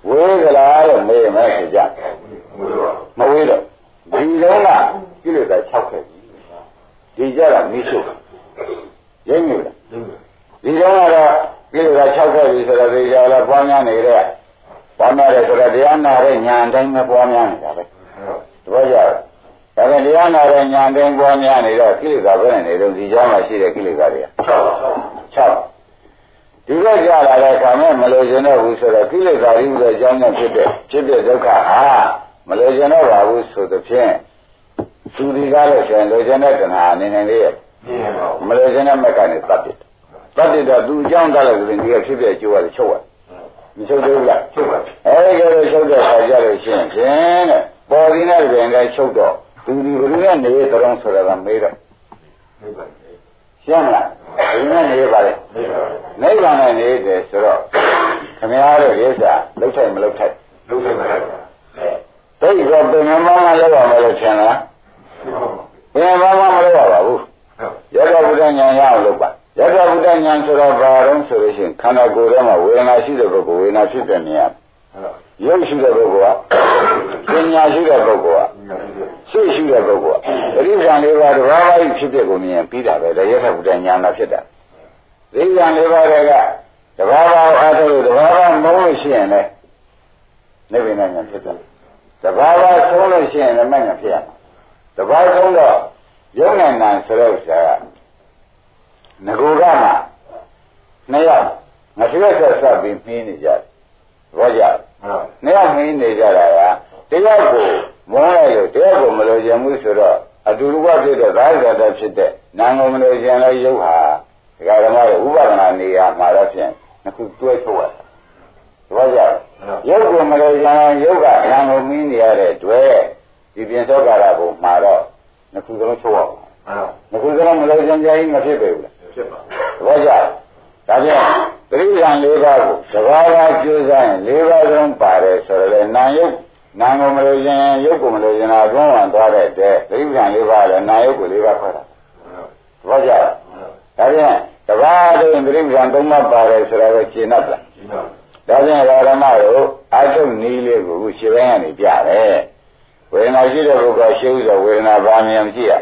ဝေးကြလားလို့မေးမယ်ဆိုကြမဝေးတော့ဒီလုံးကကိလေသာ၆ခဲ့ပြီဒီကြတာမိရှုရင်းမြူလားဒီလုံးကတော့ကိလေသာ၆ခဲ့ပြီဆိုတော့ဒီကြတော့ပွားများနေတဲ့ပွားများတယ်ဆိုတော့တရားနာတဲ့ညာတိုင်းမပွားများနေတာပဲတပည့်ကြဒါပေမဲ့တရားနာတဲ့ညာတိုင်းပွားများနေတော့ကိလေသာပဲနေတော့ဒီကြားမှာရှိတဲ့ကိလေသာတွေက၆ဒီလိုကြလာတဲ့ခါမဲ့မလို့ခြင်းတော့ဘူးဆိုတော့ကိလေသာတွေရဲ့အကြောင်းနဲ့ဖြစ်တဲ့ဖြစ်တဲ့ဒုက္ခဟာမလို့ခြင်းတော့ပါဘူးဆိုသဖြင့်သူဒီကားလို့ဆိုရင်လိုခြင်းတဲ့တဏှာအနေနဲ့လေးရဲ့မလို့ခြင်းတဲ့မက်ကနေတတ်တယ်တတ်တယ်တော့သူအကြောင်းတက်လို့ဆိုရင်ဒီကဖြစ်တဲ့အကျိုးကချုပ်ရတယ်မချုပ်သေးဘူးလားချုပ်ပါအဲဒီကလေးချုပ်တဲ့ခါကြလို့ရှိရင်ဖြင့်တဲ့ပေါ်ဒီနဲ့ပြင်ကချုပ်တော့သူဒီဘယ်လိုနဲ့နေကြတော့ဆိုတာကမေးတော့ရှင်းမလားဘယ်နဲ့နေပါလဲနိဗ္ဗာန်နဲ့နေတယ်ဆိုတော့ခင်ဗျားတို့ရေးစားလှုပ်ထိုက်မလှုပ်ထိုက်လှုပ်ထိုက်ပါလားတိတ်တော့ပြင်မမလောက်ပါမလို့ထင်လားပြင်မမမလောက်ပါဘူးရတ္တဗုဒ္ဓဉာဏ်ရအောင်လုပ်ပါရတ္တဗုဒ္ဓဉာဏ်ဆိုတော့ဘာတော့ဆိုလို့ရှိရင်ခန္ဓာကိုယ်ထဲမှာဝေဒနာရှိတဲ့ပုဂ္ဂိုလ်ဝေဒနာဖြစ်တဲ့နေရာရုပ်ရှိတဲ့ပုဂ္ဂိုလ်ကပညာရှိတဲ့ပုဂ္ဂိုလ်ကစိတ်ရှိတဲ့ပုဂ္ဂိုလ်ကပရိစ္ဆာန်လေးပါးတစ်ပါးပါးဖြစ်တဲ့ကိုမြင်ပြီးတာပဲဒါရတ္တဗုဒ္ဓဉာဏ်နာဖြစ်တာပရိစ္ဆာန်လေးပါးတွေကတစ်ပါးပါးအားထုတ်လို့တစ်ပါးပါးမုန်းလို့ရှိရင်လည်းနိဗ္ဗာန်ဉာဏ်ဖြစ်တယ်တစ်ပါးပါးဆုံးလို့ရှိရင်လည်းမဉဏ်ဖြစ်ရမှာတစ်ပါးဆုံးတော့ယုံနဲ့နံဆိုတဲ့ဥစ္စာကငကိုကမှနှစ်ယောက်ငါဆွဲဆက်ဆက်ပြီးနှင်းနေကြတယ်ဘောကြနှစ်ယောက်နှင်းနေကြတာကတယောက်ကိုမုန်းလိုက်လို့တယောက်ကိုမလိုချင်ဘူးဆိုတော့အတူတူကဖြစ်တဲ့သာဇာတဖြစ်တဲ့နာငုံမလို့ရှင်လည်းရုပ်ဟာဒကာဓမ္မရဲ့ဥပဒနာနေရာမှာတော့ဖြင့်နှစ်ခုတွဲထုတ်ရတယ်။ဘာကြောင့်ရုပ်ကိုမလို့ရှင်ရုပ်ကနာငုံမင်းနေရတဲ့တွေ့ဒီပြင်သောကာရကိုမှာတော့နှစ်ခုစလုံးထုတ်ရအောင်။နှစ်ခုစလုံးမလို့ရှင်ကြိုင်းမဖြစ်ပေဘူးလား။ဖြစ်ပါဘူး။ဘာကြောင့်ဒါဖြင့်ပရိစ္ဆာန်လေးပါးကိုသဘာဝကျိုးစားရင်လေးပါးစလုံးပါတယ်ဆိုတော့လေနာယုတ်နာငုံမလို့ရှင်ရုပ်ကိုမလို့ရှင်တာအတွန်းဝင်သွားတဲ့တဲ့ပရိစ္ဆာန်လေးပါးလည်းနာယုတ်ကိုလေးပါးခွဲတာ။ဘာကြောင့်ဒါဖြင့်တဘာတို့ပရိစ္ဆာန်သုံးပါးပါတယ်ဆိုတော့ရှင်းတတ်လားရှင်းပါဘူးဒါဖြင့်ဓမ္မတို့အထုတ်နည်းလေးကိုရှင်းပိုင်းကနေပြတယ်ဝေဒနာရှိတဲ့ပုဂ္ဂိုလ်ရှင်းဥစွာဝေဒနာဘာမြင်မရှိရ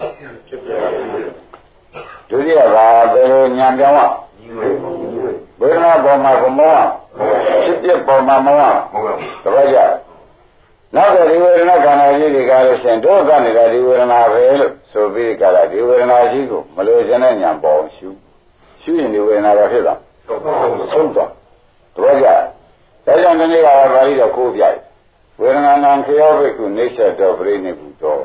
ဒုတိယဘာဘယ်လိုဉာဏ်ပြောင်းအောင်ဝေဒနာပေါ်မှာကမောဖြစ်ဖြစ်ပေါ်မှာမောတပည့်ကြနောက်တော့ဒီဝေဒနာခန္ဓာကြီးတွေကလည်းရှင်ဒုက္ခနေတာဒီဝေဒနာပဲလို့ဆိုပြီးကြတာဒီဝေဒနာကြီးကိုမလို့ခြင်းနဲ့ဉာဏ်ပေါ်ရှုရှုရင်ဒီဝေဒနာကဖြစ်သွားဆုံးသွားတပည့်ကြဒါကြောင့်ဒီနေ့ကပါဠိတော်ကိုးပြဝေဒနာနံခေယောဘိက္ခုနေဆက်တော်ပြိနိဗ္ဗူတော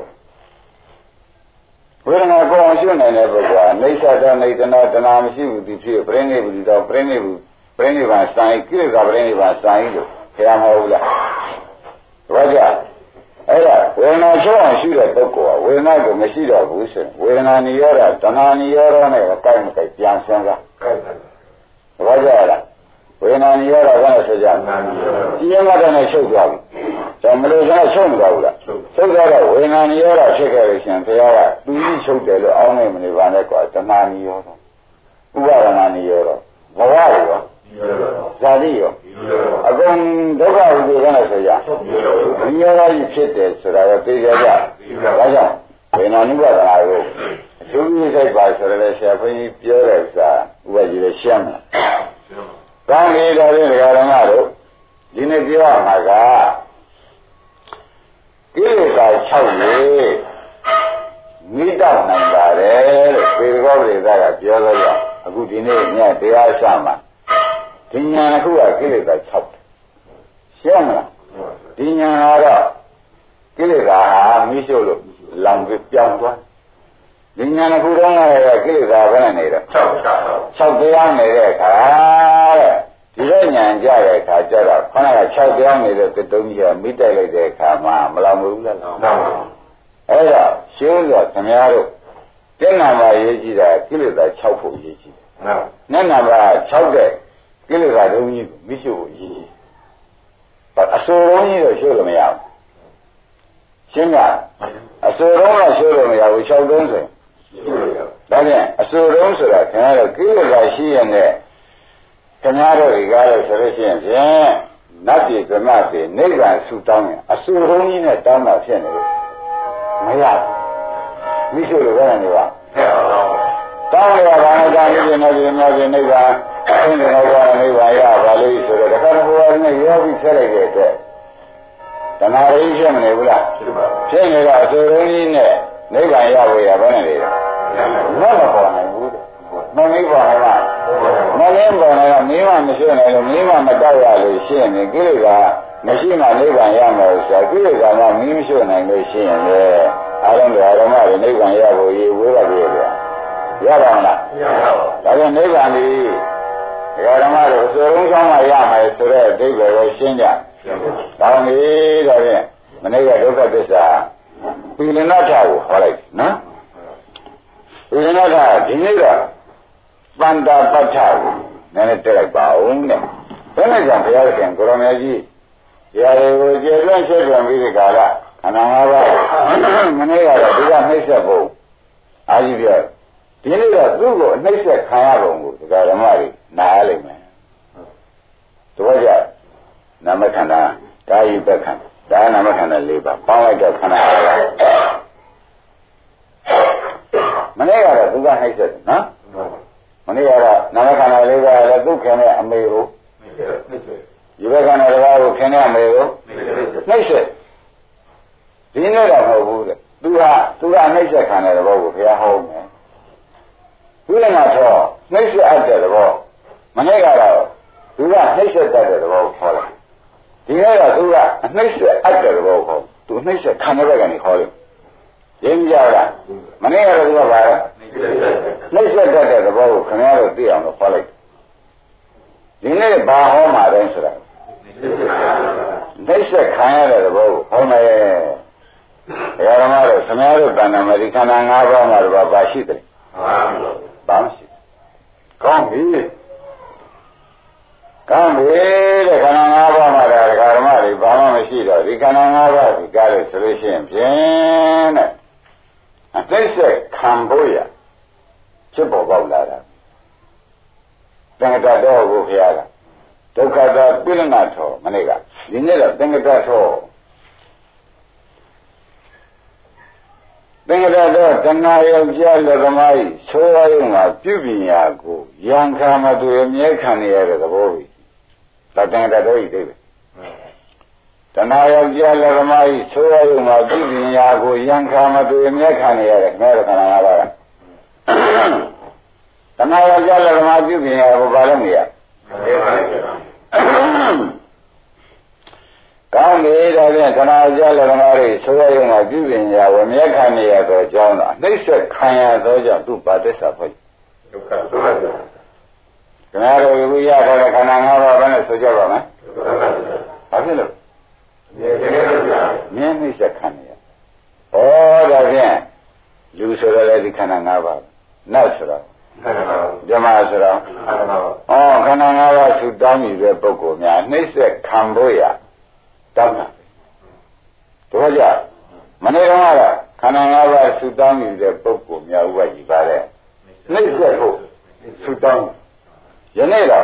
ဝေဒနာကိုအောင်ရှုနိုင်တဲ့ပုဂ္ဂိုလ်ကနေဆက်တော်နေတနာတနာမရှိဘူးဒီဖြစ်ပြိနိဗ္ဗူတောပြိနိဗ္ဗူပြိနိဗ္ဗာန်ဆိုင်ကိလေသာပြိနိဗ္ဗာန်ဆိုင်လို့ခေယမဟုတ်လားဘာကြအဲ့ဒါဝေဒနာရှုအောင်ရှုတဲ့ပုဂ္ဂိုလ်ကဝေဒနာကိုမရှိတော့ဘူးဆိုရင်ဝေဒနာနိရောဓတဏှာနိရောဓနဲ့ကိုက်မကိုက်ပြန်ဆန်းစားဘာကြရလားဝေဒနာနိရောဓကလည်းဆိုကြဒီရမတဲ့နဲ့ရှုပ်သွားပြီဒါမလို့ဆိုရှုပ်မသွားဘူးလားရှုပ်သွားတော့ဝေဒနာနိရောဓဖြစ်ခဲ့လို့ရှင်ဘုရားကသူကြီးရှုပ်တယ်လို့အောင်းနေမနေပါနဲ့ကွာတဏှာနိရောဓဥပါဒနာနိရောဓဘဝရောဇာတိရောအကုန်ဒုက္ခဝိသေကနဲ့ဆိုကြဒီရောဂါကြီးဖြစ်တယ်ဆိုတာတော့သိကြကြဒါကြောင့်ဝေဒနာနိပါဒနာကိုအကျိုးကြီးစိတ်ပါဆိုရယ်ဆရာဘုန်းကြီးပြောတဲ့ဥစ္စာဥပဒေကြီးလည်းရှင်းမလားကောင်းပြီတော်ရင်ဒကာဓမ္မတို့ဒီနေ့ပြောရမှာကကိလေသာ၆မျိုးမိတောက်နိုင်ပါတယ်လို့ပေကောပရိသကပြောလို့ရအခုဒီနေ့ညတရားစမှာဒီညာအခုကကိလေသာ၆ရှင်းမလားဒီညာကတော့ကိလေသာဟာမိရှုလို့လောင်ပြီးပြောင်းသွားဒီညာအခုတော့လည်းကိလေသာဘယ်နဲ့နေတော့၆၆တရားနေတဲ့အခါတဲ့ဒီလိုညာကြတဲ့အခါကျတော့ခဏက၆တရားနေတဲ့တုံးကြီးကမိတိုက်လိုက်တဲ့အခါမှာမလောင်ဘူးလားလောင်ပါဘူးအဲ့တော့ရှင်းတော့ခင်ဗျားတို့တဲ့နာမရေးကြည့်တာကိလေသာ၆ဖို့ရေးကြည့်တယ်ဟုတ်နတ်နာမ၆တဲ့ကိလေသာတုံးကြီးမိရှုဖို့ရေးကြည့်အစိုးရကြီးတော့ရှုလို့မရဘူးရှင်းလားအစိုးရကရှုလို့မရဘူး၆တုံးဆိုဒါဖြင့်အစိုးရဆိုတာခင်ဗျားတို့ကိလေသာရှိရင်လည်းခင်ဗျားတို့ဒီကားလို့ဆိုလို့ရှိရင်ဖြင့်နတ်ပြည်ကမပြည်နိဗ္ဗာန်ဆူတောင်းရင်အဆူရုံးကြီးနဲ့တောင်းတာဖြစ်နေလို့မရဘူးမိရှုလိုပဲနေပါတောင်းရပါနဲ့တောင်းပြီးနေပြီးနေပြီးနိဗ္ဗာန်အင်းတွေတော့နိဗ္ဗာန်ရပါလိမ့်ဆိုတော့တခါတော့ဘုရားနဲ့ရောပြီးဆက်လိုက်တဲ့အတွက်တဏှာရင်းဖြစ်မနေဘူးလားဖြစ်နေတော့အဆူရုံးကြီးနဲ့နိဗ္ဗာန်ရဖို့ရဘယ်နဲ့လဲမမပေါ်နိုင်ဘူးမမင်းပေါ်နိုင်လားမမင်းပေါ်နိုင်တော့မင်းမမရှိနိုင်လို့မင်းမမတောက်ရလို့ရှိရင်ကိလေသာမရှိမှနိဗ္ဗာန်ရမယ်ဆိုတာကိလေသာကမင်းမရှိနိုင်လို့ရှိရင်လေအားလုံးဓမ္မတွေနိဗ္ဗာန်ရဖို့ရည်ဝေးပါပြီဗျာရပါမလားရပါဘူးဒါကြောင့်နိဗ္ဗာန်ဒီဓမ္မတွေအစိုးဆုံးဆောင်မှရမယ်ဆိုတဲ့အဓိပ္ပာယ်ကိုရှင်းကြတောင်းပြီတော့ဖြင့်မနေ့ကဒုက္ခသစ္စာပိလနာထကိုဟောလိုက်နော်ပိလနာထဒီနေ့ကပန္တာပဋ္ဌကိုနည်းနည်းတက်လိုက်ပါဦးတဲ့ဘယ်နဲ့ကြောင့်ဘုရားရှင်ကိုရမေကြီးဒီဟာတွေကိုကျေပြန့်ချက်ပြန်ပြီးဒီကာလခန္ဓာ၅ပါးမနေ့ကတော့ဒီကနှိမ့်ဆက်ဖို့အာကြီးပြောဒီနေ့တော့သူ့ကိုနှိမ့်ဆက်ခံရပုံကိုဒီကဓမ္မတွေနားရလိမ့်မယ်တို့ကြနာမခန္ဓာကာယပက္ခန္ဒါနာမခန္ဓာ၄ပါးပေါင်းလိုက်တော့ခန္ဓာ၅ပါးမနေ့ကတော့သူကနှိမ့်ဆက်နော်မနေ့ကတော့နာမခန္ဓာ၄ပါးလည်းသူခင်တဲ့အမေကိုဒီဘက်ခန္ဓာတစ်ပါးကိုခင်တဲ့အမေကိုနှိမ့်ဆက်ဒီနေ့တော့မဟုတ်ဘူးတဲ့သူကသူကနှိမ့်ဆက်ခံတဲ့ဘောကိုဘုရားဟောမယ်သူလည်းကတော့နှိမ့်ဆက်အပ်တဲ့ဘောမနေ့ကတော့သူကနှိမ့်ဆက်တတ်တဲ့ဘောကိုခေါ်တယ်ဒီနေ့တော့သူကအနှိမ့်ဆက်အပ်တဲ့ဘောကိုသူနှိမ့်ဆက်ခံတဲ့ဘက်ကနေခေါ်တယ်ရင်းကြလားမနေ့ကတော့သူကပါလားနှိမ့်ဆက်တတ်တဲ့ဘောကိုခင်ဗျားတို့သိအောင်လို့ခေါ်လိုက်ဒီနေ့ဘာဟောမှာလဲဆိုတာနှိမ့်ဆက်ခံရတဲ့ဘောကိုဟောမယ်ဘုရားဓမ္မတို့သမားတို့တဏ္ဍမဒီခန္ဓာ၅ပါးမှာတော့ဘာရှိတယ်ဘာမရှိကောင်းပြီကောင်းပြီတဲ့ခန္ဓာ၅ပါးမှာဒါဓမ္မတွေဘာမှမရှိတော့ဒီခန္ဓာ၅ပါးဒီကားလို့ဆိုလို့ရှိရင်ဖြင့်တဲ့အသိစိတ်ခံဖို့ရဖြစ်ပေါ်ပေါက်လာတာသင်္ကတတော်ကိုဘုရားကဒုက္ခတာပြိလနာထောမနေ့ကဒီနေ့တော့သင်္ကတထောသင်္ကတတော်တဏှာယောက်ျားလက်သမားကြီးဆိုးရုံမှာပြုပြင်ရာကိုယံခါမတူအမြဲခံရတဲ့သဘောကြီးဒါသင်္ကတတော်ကြီးသိတယ်တဏှာယောက်ျားလက်သမားကြီးဆိုးရုံမှာပြုပြင်ရာကိုယံခါမတူအမြဲခံရတဲ့ငါးခန္ဓာ၅ပါးကတဏှာယောက်ျားလက်သမားပြုပြင်ရာကိုဘာလို့မရကောင်းပြီဒါဖြင့်ခဏကြာလည်းခဏလေးဆိုရရင်ကပြုပြင်ရဝမြဲခံနေရသောကြောင့်တော့နှိမ့်ဆက်ခံရသောကြောင့်သူ့ပါသစ္စာဖွဲ့ဒုက္ခဒုက္ခခဏတို့ဝိရထားတဲ့ခန္ဓာ၅ပါးဘယ်နဲ့ဆိုကြပါမလဲဘာဖြစ်လို့မြဲနှိမ့်ဆက်ခံနေရဩဒါဖြင့်လူဆိုရတဲ့ဒီခန္ဓာ၅ပါးနတ်ဆိုတော့ဓမ္မဆိုတော့ဩခန္ဓာ၅ပါးသူတောင်းနေတဲ့ပုဂ္ဂိုလ်များနှိမ့်ဆက်ခံဖို့ရတောင်းတာတို့ကြမနေ့ကခန္ဓာ၅ပါးဆူတောင်းနေတဲ့ပုဂ္ဂိုလ်များဥပကြီးပါတဲ့နှိမ့်ဆက်ဖို့ဆူတောင်းယနေ့တော့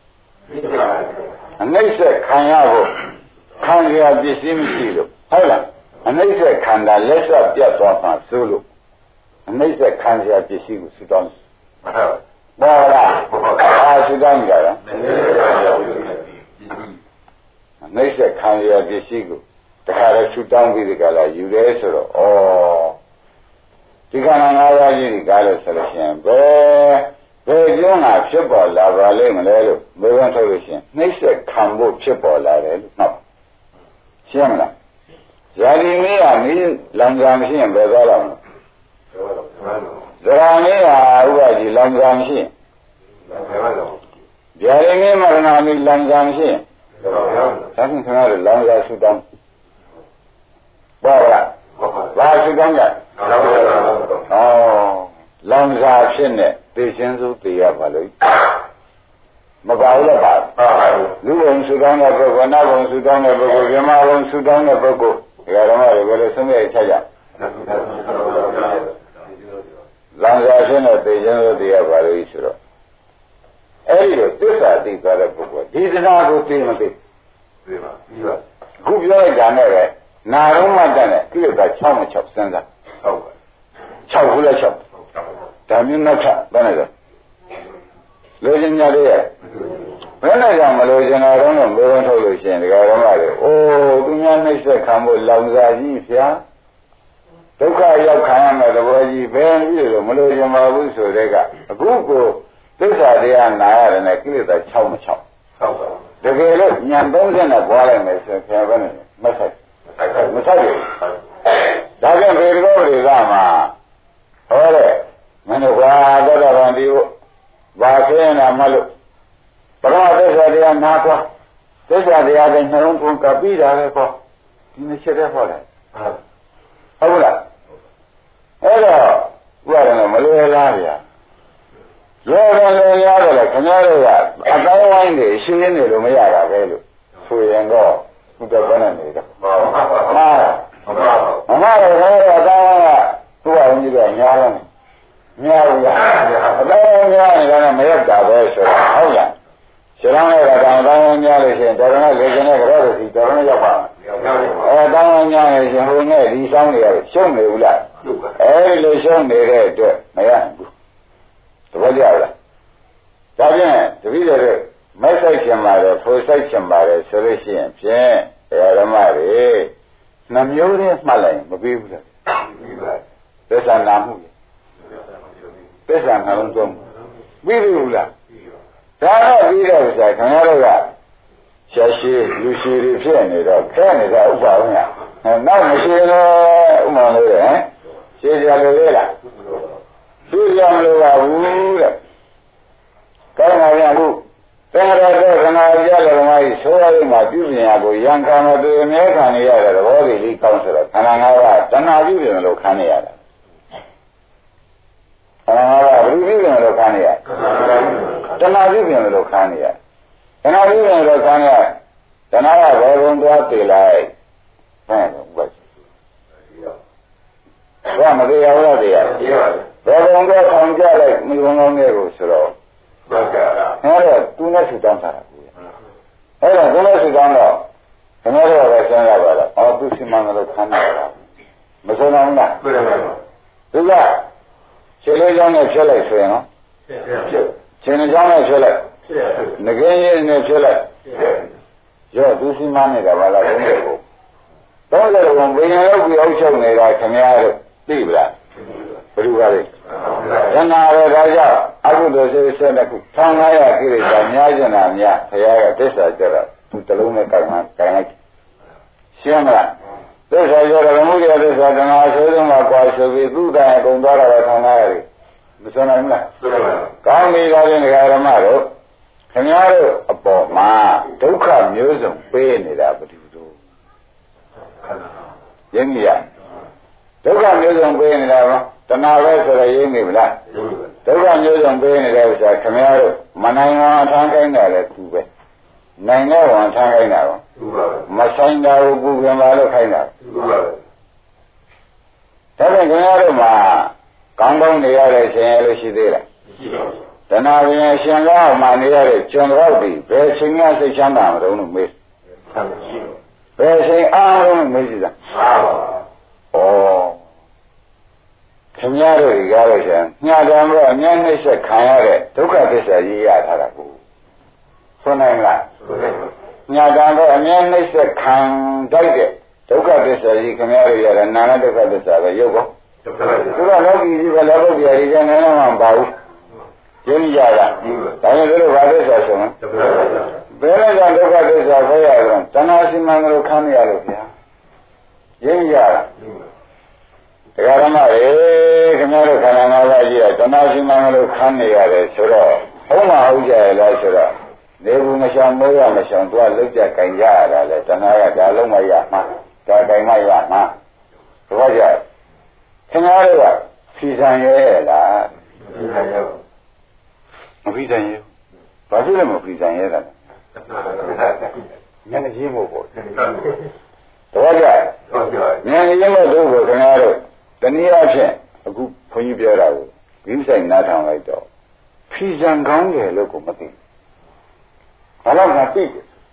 အနှိမ့်ဆက်ခံရဖို့ခံရပစ္စည်းမရှိလို့ဟုတ်လားအနှိမ့်ဆက်ခန္ဓာလက်ဆက်ပြတ်သွားမှဆိုလို့အနှိမ့်ဆက်ခံရပစ္စည်းကိုဆူတောင်းဟုတ်ပါလားဘာဆူတောင်းကြတာနှိမ့်ဆက်ခံရပစ္စည်းကိုတခါလဲဆူတောင်းပြီးဒီကလာယူတယ်ဆိုတော့ဩဒီခန္ဓာ၅ပါးကြီးဒီကားလို့ဆိုလို့ရှိရင်ဘယ်ဘယ်ကြောင့်ငါဖြစ်ပေါ်လာပါလိမ့်မလဲလို့မေးခွန်းထုတ်လို့ရှိရင်နှိမ့်ဆက်ခံဖို့ဖြစ်ပေါ်လာတယ်လို့ဟုတ်ရှင်းမလားဇာတိမင်းကမင်းလံကြမရှိရင်ဘယ်သွားတော့မလဲဇရာမင်းကဥပကြီးလံကြမရှိရင်ဇာတိမင်းမရဏမင်းလံကြမရှိရင်သာသနာ့ရဲ့လောင်စာဆူတောင်းပါလားဘာဆူတောင်းကြဩလောင်စာဖြစ်နေသိချင်းစုသိရပါလို့မပါဘူးလားပါလူဘုံဆူတောင်းတဲ့ပုဂ္ဂိုလ်နတ်ဘုံဆူတောင်းတဲ့ပုဂ္ဂိုလ်ဗြဟ္မာဘုံဆူတောင်းတဲ့ပုဂ္ဂိုလ်ဒီဓမ္မတွေကိုလည်းသုံးရချက်ကြလောင်စာဖြစ်နေသိချင်းစုသိရပါလို့ဆိုတော့အဲ့ဒီလိုသစ္စာသိသွားတဲ့ပုဂ္ဂိုလ်ဒီသနာကိုသိမသိခုပြောလိုက်တာနဲ့ပဲနာတော့မှတတ်တယ်ကိလေသာ၆မ၆စဉ်းစားဟုတ်ပါ၆ခုလည်း၆ဒါမျိုးနောက်ထပ်ဘယ်နဲ့လဲလိုချင်ကြလေးရဲ့ဘယ်နဲ့ကြောင့်မလိုချင်တာတော့ဘယ်လိုထုတ်လို့ရှိရင်ဒီကောင်ကလေအိုးသူများနှိမ့်ဆက်ခံဖို့လောင်စားကြီးဖျားဒုက္ခရောက်ခံရမယ်သဘောကြီးဘယ်ကြီးလို့မလိုချင်ပါဘူးဆိုတဲ့ကအခုကိုသစ္စာတရားနာရတယ်နဲ့ကိလေသာ၆မ၆ဟုတ်ပါတကယ်လို့ညံသုံးဆနဲ့ပွားလိုက်မယ်ဆိုရင်ဘယ်နဲ့မဆက်မဆက်ဘူးဒါကြောင့်ဒီလိုတွေကမှဟောတဲ့မင်းတို့ကသောတာပန်ဒီကိုဘာခင်းနာမလို့ပရမသစ္စာတရားနာကွာသစ္စာတရားတွေနှလုံးသွင်းကပြီးတာပဲကွာဒီနေ့ချက်တဲ့ဟောတယ်ဟုတ်လားအဲ့တော့ဥပါဒနာမလွယ်လားဗျာရောတယ်လေရတယ်လေခင်ဗျားတို့ကအတိုင်းဝိုင်းတွေရှင်းနေလို့မရတာပဲလို့ဆိုရင်တော့ဥဒ္ဒပနနေတော့မှန်ပါပါမှန်ပါအမှားတော့ဟောအတိုင်းဝိုင်းကသူ့အောင်ကြီးကညားတယ်ညားဘူးလားအတိုင်းဝိုင်းညားနေတာနဲ့မရတာပဲဆိုတော့ဟုတ်လားရှင်းလိုက်တာကအတိုင်းဝိုင်းညားလို့ရှိရင်တော်တော်လေးကျင်တဲ့ကြောစီတော်တော်ရောက်ပါအဲအတိုင်းဝိုင်းညားနေရှင်ဟိုနဲ့ဒီဆောင်နေရရှုံးနေဘူးလားအဲဒီလိုရှုံးနေတဲ့အတွက်မရဘူးသဘောကျလားဒါဖြင့်တပည့်တွေမိုက်ဆိုင်ချင်ပါတယ်ဖိုးဆိုင်ချင်ပါတယ်ဆိုလို့ရှိရင်ဖြင့်ဓမ္မတွေနှမျိုးနဲ့မှတ်လိုက်မပြီးဘူးလားပြီးပါသစ္စာနာမှုသစ္စာနှလုံးသွင်းပြီးပြီဘူးလားဒါတော့ပြီးတော့ဆိုခင်ဗျားတို့ကရှာရှိလူရှိတွေဖြစ်နေတော့ခဲနေတာဥပ္ပါဝင်းရနောက်မရှိတော့ဥမ္မာလို့ဟမ်ရှင်းကြလို့လေလားရှင်းကြမလို့ပါဘူးတဲ့ကောင်းပါဗျာခုတေရတဲ့ခဏကြတဲ့ဓမ္မကြီးဆိုရည်မှာပြုပြင်ရကိုရံကံမတူအမြဲခံနေရတဲ့သဘောကြီးလေးကောင်းဆိုတော့ခန္ဓာငါးပါးတဏှာပြုပြင်လို့ခံနေရတာခန္ဓာငါးပါးဘယ်လိုပြုပြင်လို့ခံနေရတဏှာပြုပြင်လို့ခံနေရတဏှာပြုပြင်လို့ခံရတဏှာကဘယ်ဘုံသွားတည်လိုက်ဟဲ့ဘယ်ဘာမတရားဘူးလားတရားဘယ်ဘုံသွားထောင်ကြလိုက်မိဘုံကောင်းတွေကိုဆိုတော့ဟုတ်ကဲ့အဲ့တော့သူနဲ့ဆူတောင်းတာကူအဲ့တော့သူနဲ့ဆူတောင်းတော့ခင်ဗျားတို့လည်းဆင်းရပါတော့အော်သူစီမံလို့ခံရတာမဆိုးနိုင်လားတွေ့တယ်ပါသူကခြေလေးချောင်းနဲ့ဖြတ်လိုက်ဆိုရင်နော်ဖြစ်ခြေလေးချောင်းနဲ့ဖြတ်လိုက်ငကင်းရည်နဲ့ဖြတ်လိုက်ရောသူစီမံနေတာပါလားသုံးတယ်ကိုသုံးတယ်ကိုဘယ်ရင်လောက်ပြီးအောက်ချုပ်နေတာခင်ဗျားတို့သိပလားဘယ်လိုပါလဲခန္ဓာရောဒါကြောင့်အကုသိုလ်စိတ်ဆက်တဲ့ခု၁၅၀၀ကိရိယာများကျင်တာများဘုရားကသစ္စာကြတော့သူတလုံးနဲ့ကြိုင်မှကြိုင်လိုက်ရှင်းမလားသစ္စာကြတော့ဘုရားသစ္စာကငါအဆိုးဆုံးမှာကွာဆိုပြီးသူ့တိုင်အကုန်သွားတာပဲ၁၅၀၀မစွမ်းနိုင်ဘူးလားစွမ်းပါဘူးကောင်းပြီဒါဖြင့်ဒကာဓမ္မတို့ခင်ဗျားတို့အပေါ်မှာဒုက္ခမျိုးစုံပေးနေတာဘယ်သူတို့ရင်းကြီးရဒုက္ခမျိုးစုံပေးနေတာကောတဏှာပဲဆိုတော့ရင်းနေမလားဒုက္ခမျိုးစုံပေးနေတဲ့ဥစ္စာခင်ဗျားတို့မနိုင်အောင်ထမ်းခိုင်းတာလည်းသူပဲနိုင်တဲ့ဝန်ထမ်းခိုင်းတာကောမဆိုင်တာကိုပူပင်ပါလို့ခိုင်းတာဒါဖြင့်ခင်ဗျားတို့မှာကောင်းကောင်းနေရတဲ့ရှင်ရလို့ရှိသေးလားရှိပါဘူးတဏှာပင်ရှင်ကောင်းမှနေရတဲ့ကျွန်တော်ဒီဘယ်ချိန်မှစိတ်ချမ်းသာမလို့လို့မေးဘယ်ချိန်အားလုံးမေးကြည့်တာဩခင်ဗျားတို့ဒီကားလို့ရှင်ညတာမလို့အများနှိမ့်ဆက်ခံရတဲ့ဒုက္ခသစ္စာရေးရထားတာကိုဆိုနိုင်လားညတာတော့အများနှိမ့်ဆက်ခံတတ်တဲ့ဒုက္ခသစ္စာကြီးခင်ဗျားတို့ရတဲ့နာနာဒုက္ခသစ္စာပဲရုပ်ကောသူကလောကီကြီးကလောကုတ္တရာကြီးကနည်းနည်းမှမပါဘူးကျင်းကြတာဒါနဲ့တို့ဘာသစ္စာဆိုမလဲဘယ်နဲ့ကြောင့်ဒုက္ခသစ္စာခေါ်ရတော့တဏှာစီမံလို့ခံရလို့ဗျာကျင်းကြတာတရားဓမ္မတွေခင်ဗျားတို့ခန္ဓာငါးပါးကြီးကတဏှာစီမံလို့ခံနေရတယ်ဆိုတော့ဟုတ်မှဟုတ်ကြရဲ့လားဆိုတော့နေဘူးမရှောင်မိုးရမရှောင်သွားလုတ်ကြကြင်ကြရတာလေတဏှာကဒါလုံးမရမှာဒါကြင်မရမှာသဘောကျခင်ဗျားတို့ကဖြီးဆန်ရဲလားဖြီးဆန်ရဲမဖြီးဆန်ရဲဘာဖြစ်လဲမဖြီးဆန်ရဲတာညနေကြီးမို့ပေါ့တော့ကြညနေကြီးမို့တို့ကိုခင်ဗျားတို့တနည်းအားဖြင့်အခုခွန်ကြီးပြောတာကိုဒီဆိုင်နားထောင်လိုက်တော့ဖြီးဆန်ကောင်းတယ်လို့ကိုမသိဘာလို့ငါသိတယ်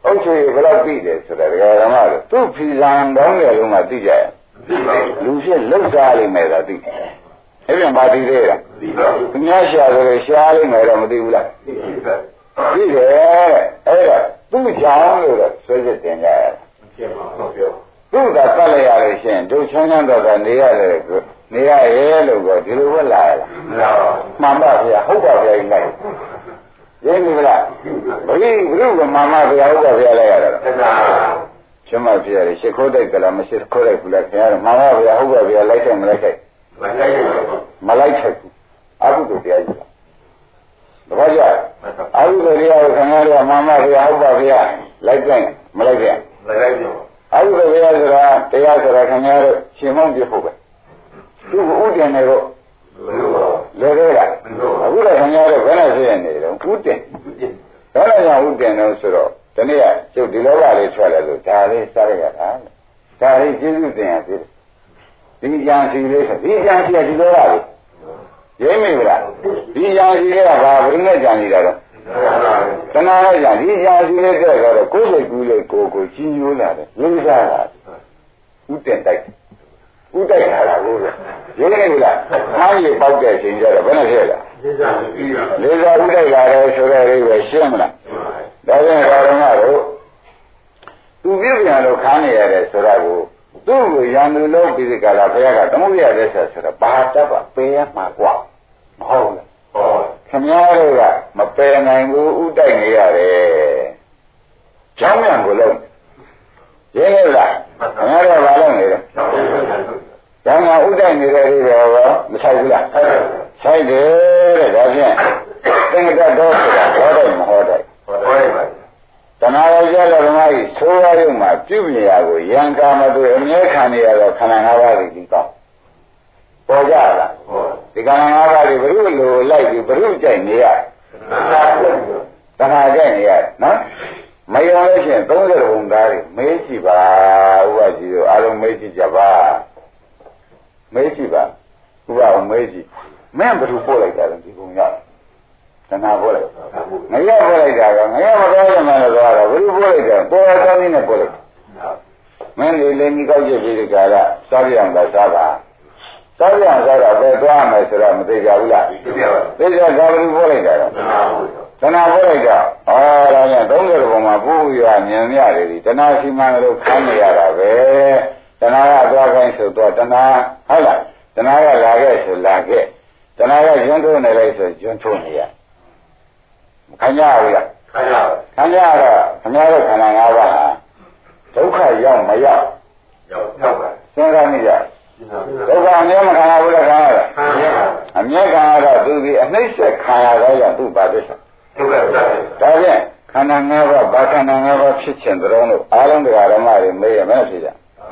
အုပ်ချုပ်ရေးဘယ်လောက်သိတယ်ဆိုတာဒကာဓမ္မတို့သူ့ဖီဇံတောင်းတယ်လို့မှသိကြရဲ့လူဖြစ်လှုပ်ရှားလိမ့်မယ်သာသိအဲ့ပြန်ပါသိသေးလားသူများရှာဆိုလို့ရှားလိမ့်မယ်တော့မသိဘူးလားသိတယ်အဲ့ဒါသူ့ကြောင့်လို့တော့ဆွဲချက်တင်ကြရတယ်သူ့ကတတ်လိုက်ရလို့ရှိရင်တို့ချမ်းချမ်းသာသာနေရတယ်နေရရဲ့လို့တော့ဒီလိုပဲလာရလားမှန်ပါဗျာဟုတ်ပါဗျာလိုက်ရင်းပြီလားဘယ်ဘုရုကမာမဗျာဟုတ်ပါဗျာလိုက်ရတာချမ်းမဖြစ်ရတယ်ရှ िख ိုးတိုက်ကလားမရှိခိုးတိုက်ဘူးလားခင်ဗျားမာမဗျာဟုတ်ပါဗျာလိုက်တယ်မလိုက်ခိုက်မလိုက်ခိုက်ဘူးအကုသိုလ်တရားကြီးတပည့်ကြအကုသိုလ်တရားကိုခင်ဗျားတို့မာမဗျာဟုတ်ပါဗျာလိုက်တယ်မလိုက်ကြမလိုက်ကြအကုသိုလ်တရားဆိုတာတရားဆိုတာခင်ဗျားတို့ရှင်မောင်းပြဖို့ပဲသူ့ကိုဥတင်နေတော့လေလေလားအခုလည်းခင်ဗျားတို့ဘယ်နဲ့ဖြစ်နေတော့ဥတင်ဘယ်နဲ့ကြောင့်ဥတင်တော့ဆိုတော့ဒီနေ့ကကျုပ်ဒီလောကလေးထွက်လာလို့ဒါလေးစားရတာဒါလေးကျေးဇူးတင်ရသေးတယ်ဒီကြံစီလေးဒီကြံစီကဒီလောကလေးရင်းမိဗလားဒီကြံစီလေးကဘာဘယ်နဲ့ကြံနေတာတော့တဏှာနဲ့ကြံဒီကြံစီလေးတဲ့ကတော့ကိုယ်စိတ်ကူးလေးကိုကိုကြီးညိုးလာတယ်ရင်းစားတာဥတင်တိုက်ဥတိုက်လာတာကိုရင်းနေဘူးလားမှန်းရပေါက်တဲ့အချိန်ကျတော့ဘယ်နဲ့ဖြစ်လဲလေးစားဥတိုက်လာတယ်ဆိုတဲ့လေးပဲရှင်းမလားဒါကြောင့်ဓမ္မတို့သူပြည့်ပြန်လို့ခန်းနေရတယ်ဆိုတာကိုသူ့ကိုရန်သူလို့ပြီးဒီကလာဘုရားကသမုဒ္ဒရာသက်ဆက်ဆိုတော့ဘာတတ်ပါပယ်ရမှာกว่าမဟုတ်လားဟုတ်ခင်ဗျားတို့ကမပယ်နိုင်ဘူးဥတိုက်နေရတယ်ကျောင်းမြန်ကိုလုံးရင်းနေလားခင်ဗျားတို့ကဘာလုပ်နေလဲကျောင်းကဥတိုက်နေတဲ့လေးတော့မဆိုင်ဘူးလားဆိုင်တယ်တဲ့ဒါဖြင့်သင်္ကတတော်ဆိုတာဟောတယ်မဟောတယ်ဟောတယ်ပါတဏှာရောကြတဲ့ဓမ္မကြီးသိုးရရုံမှာပြုမြရာကိုယံကာမတို့အမြဲခံနေရတော့ခန္ဓာ၅ပါးတွေဒီကောင်းပေါ်ကြလားဒီခန္ဓာ၅ပါးတွေဘုရုလိုလိုက်ပြီးဘုရုကြိုက်နေရတဏှာကြိုက်နေရနော်မယုံလို့ရှိရင်သုံးဆယ်ဘုံသားတွေမေးကြည့်ပါဥပကြီးတို့အားလုံးမေးကြည့်ကြပါမေးကြည့်ပါဥပအောင်မေးကြည့်မင်းဘယ်သူပို့လိုက်တာလဲဒီဘုံရောက်တဏှာပို့လိုက်ငရပို့လိုက်တာကငရမတော်ရမှလည်းသွားတာဘယ်လိုပို့လိုက်တာပေါ်တော်ကောင်းင်းနဲ့ပို့လိုက်မင်းလေလေကြီးကောက်ကြည့်ပြီးဒီကရစားရအောင်လားစားပါစားရအောင်စားတော့ဘယ်သွားမယ်ဆိုတော့မသိကြဘူးလားသိကြပါသိကြသာဘယ်လိုပို့လိုက်တာတော့တဏှာပို့လိုက်တာအော်ဒါနဲ့သုံးဆယ်ဘုံမှာပို့ရမြင်ရတယ်ဒီတဏှာရှိမှလို့ခိုင်းနေရတာပဲတဏှာကသွားခိုင်းဆိုတော့တဏှာဟုတ်လားတဏှာကလာခဲ့ဆိုလာခဲ့တဏှာကကျွန်းထိုးနေလိုက်ဆိုကျွန်းထိုးနေရခံရဘူးလားခံရခံရတော့ခင်ဗျားတို့ခန္ဓာ၅ပါးဟာဒုက္ခရောက်မရောက်ရောက်ရောက်ပါစဉ်းစားနေကြဒုက္ခအမြဲမခံရဘူးလားခံရတာအမြဲခံရတော့သူဒီအနှိမ့်ဆက်ခံရတော့ကြောင့်သူ့ပါသစ္စာဒုက္ခဒါဖြင့်ခန္ဓာ၅ပါးဘာခန္ဓာ၅ပါးဖြစ်ခြင်းတုံးလို့အားလုံးတရားဓမ္မတွေမေးရမယ်ဖြစ်ကြ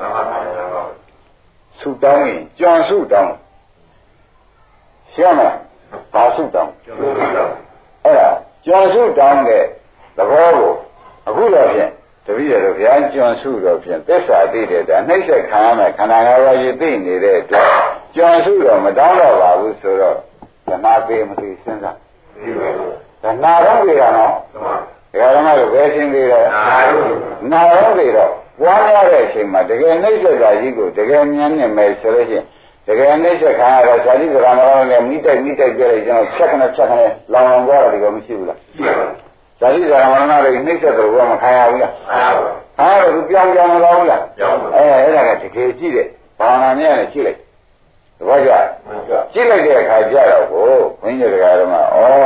ဆုတောင်းရင်ကြွန်ဆုတောင်းရှင်းမလားဘာဆုတောင်းအဲ့ဒါကျွန်းစုတောင်းတဲ့သဘောကိုအခုတော့ဖြင့်တပည့်တော်ဘုရားကျွန်းစုတော့ဖြင့်သစ္စာသိတဲ့ဒါနှိမ့်ဆက်ခံရမယ်ခန္ဓာ၅ပါးရည်သိနေတဲ့အတွက်ကျွန်းစုတော့မတောင်းတော့ပါဘူးဆိုတော့ဓမ္မပေးမသိစဉ်းစားဒါနာတော့ကြရနော်ဒါဓမ္မတို့ပဲရှင်းသေးတယ်နာတော့ကြတော့ဝါရတဲ့အချိန်မှာတကယ်နှိမ့်ဆက်တာကြီးကိုတကယ်မြင်နေမယ်ဆိုလို့ရှိရင်တကယ်နှိမ့်ဆက်ခံရတော့ဇာတိကရမတော်နဲ့မိတိုက်မိတိုက်ပြလိုက်ကျွန်တော်ချက်ခနဲ့ချက်ခနဲ့လောင်လောင်သွားတာဒီကောမရှိဘူးလားရှိပါဘူးဇာတိကရမတော်တွေနှိမ့်ဆက်တော့ဘာမှခံရဘူးလားခံရပါဘူးဟာတော့ပြောင်းပြောင်းမလာဘူးလားပြောင်းပါအဲအဲ့ဒါကတကယ်ကြည့်တဲ့ဘာနာနဲ့လည်းကြည့်လိုက်တပည့်ကြကြည့်လိုက်တဲ့အခါကျတော့ကိုဘုန်းကြီးတွေကဓမ္မဩ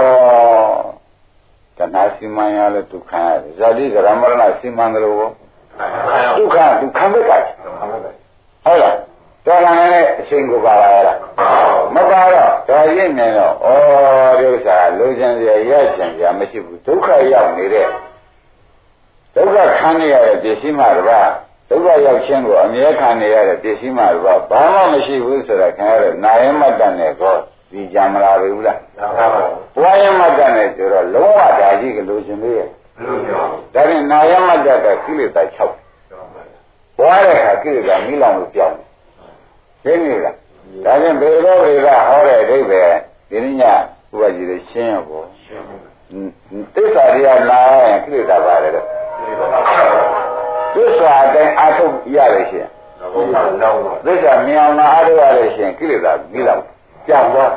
တဏှာစီမံရလဲဒုက္ခဇာတိကရမရဏစီမံတယ်လို့ဒုက္ခဒုက္ခပဲကဟုတ်လားတော်လာတဲ့အချိန်ကိုပါလာရတာမပါတော့တော်ရင်းနေတော့ဩဒီဥစ္စာလိုချင်စရာရချင်စရာမရှိဘူးဒုက္ခရောက်နေတဲ့ဒုက္ခခံနေရတဲ့ပစ္စည်းမှတပါးဒုက္ခရောက်ခြင်းကိုအမြဲခံနေရတဲ့ပစ္စည်းမှတပါးဘာမှမရှိဘူးဆိုတာခင်ဗျားတို့နာယမတ္တနဲ့ကောဒီကြံမလာဘူးလားမှန်ပါပါဘဝယမတ္တနဲ့ဆိုတော့လုံးဝဒါကြီးကလိုချင်သေးရဲ့လိုချင်ပါဘူးဒါပြင်နာယမတ္တကကိလေသာ၆ဘဝတဲ့အခါကိလေသာမိလောင်လို့ပြောင်းရှင်းပြီလားဒါဖြင့်ဘေရောဘေကဟောတဲ့အဓိပ္ပာယ်ဒီနေ့ညဥပကြီးလေးရှင်းရပေါ့သစ္စာတရားနာရင်ကိလေသာပါတယ်တော့သစ္စာအတိုင်းအာထုတ်ရလို့ရှိရင်သစ္စာမြောင်လာအာထုတ်ရလို့ရှိရင်ကိလေသာပြီးတော့ကြောက်သွား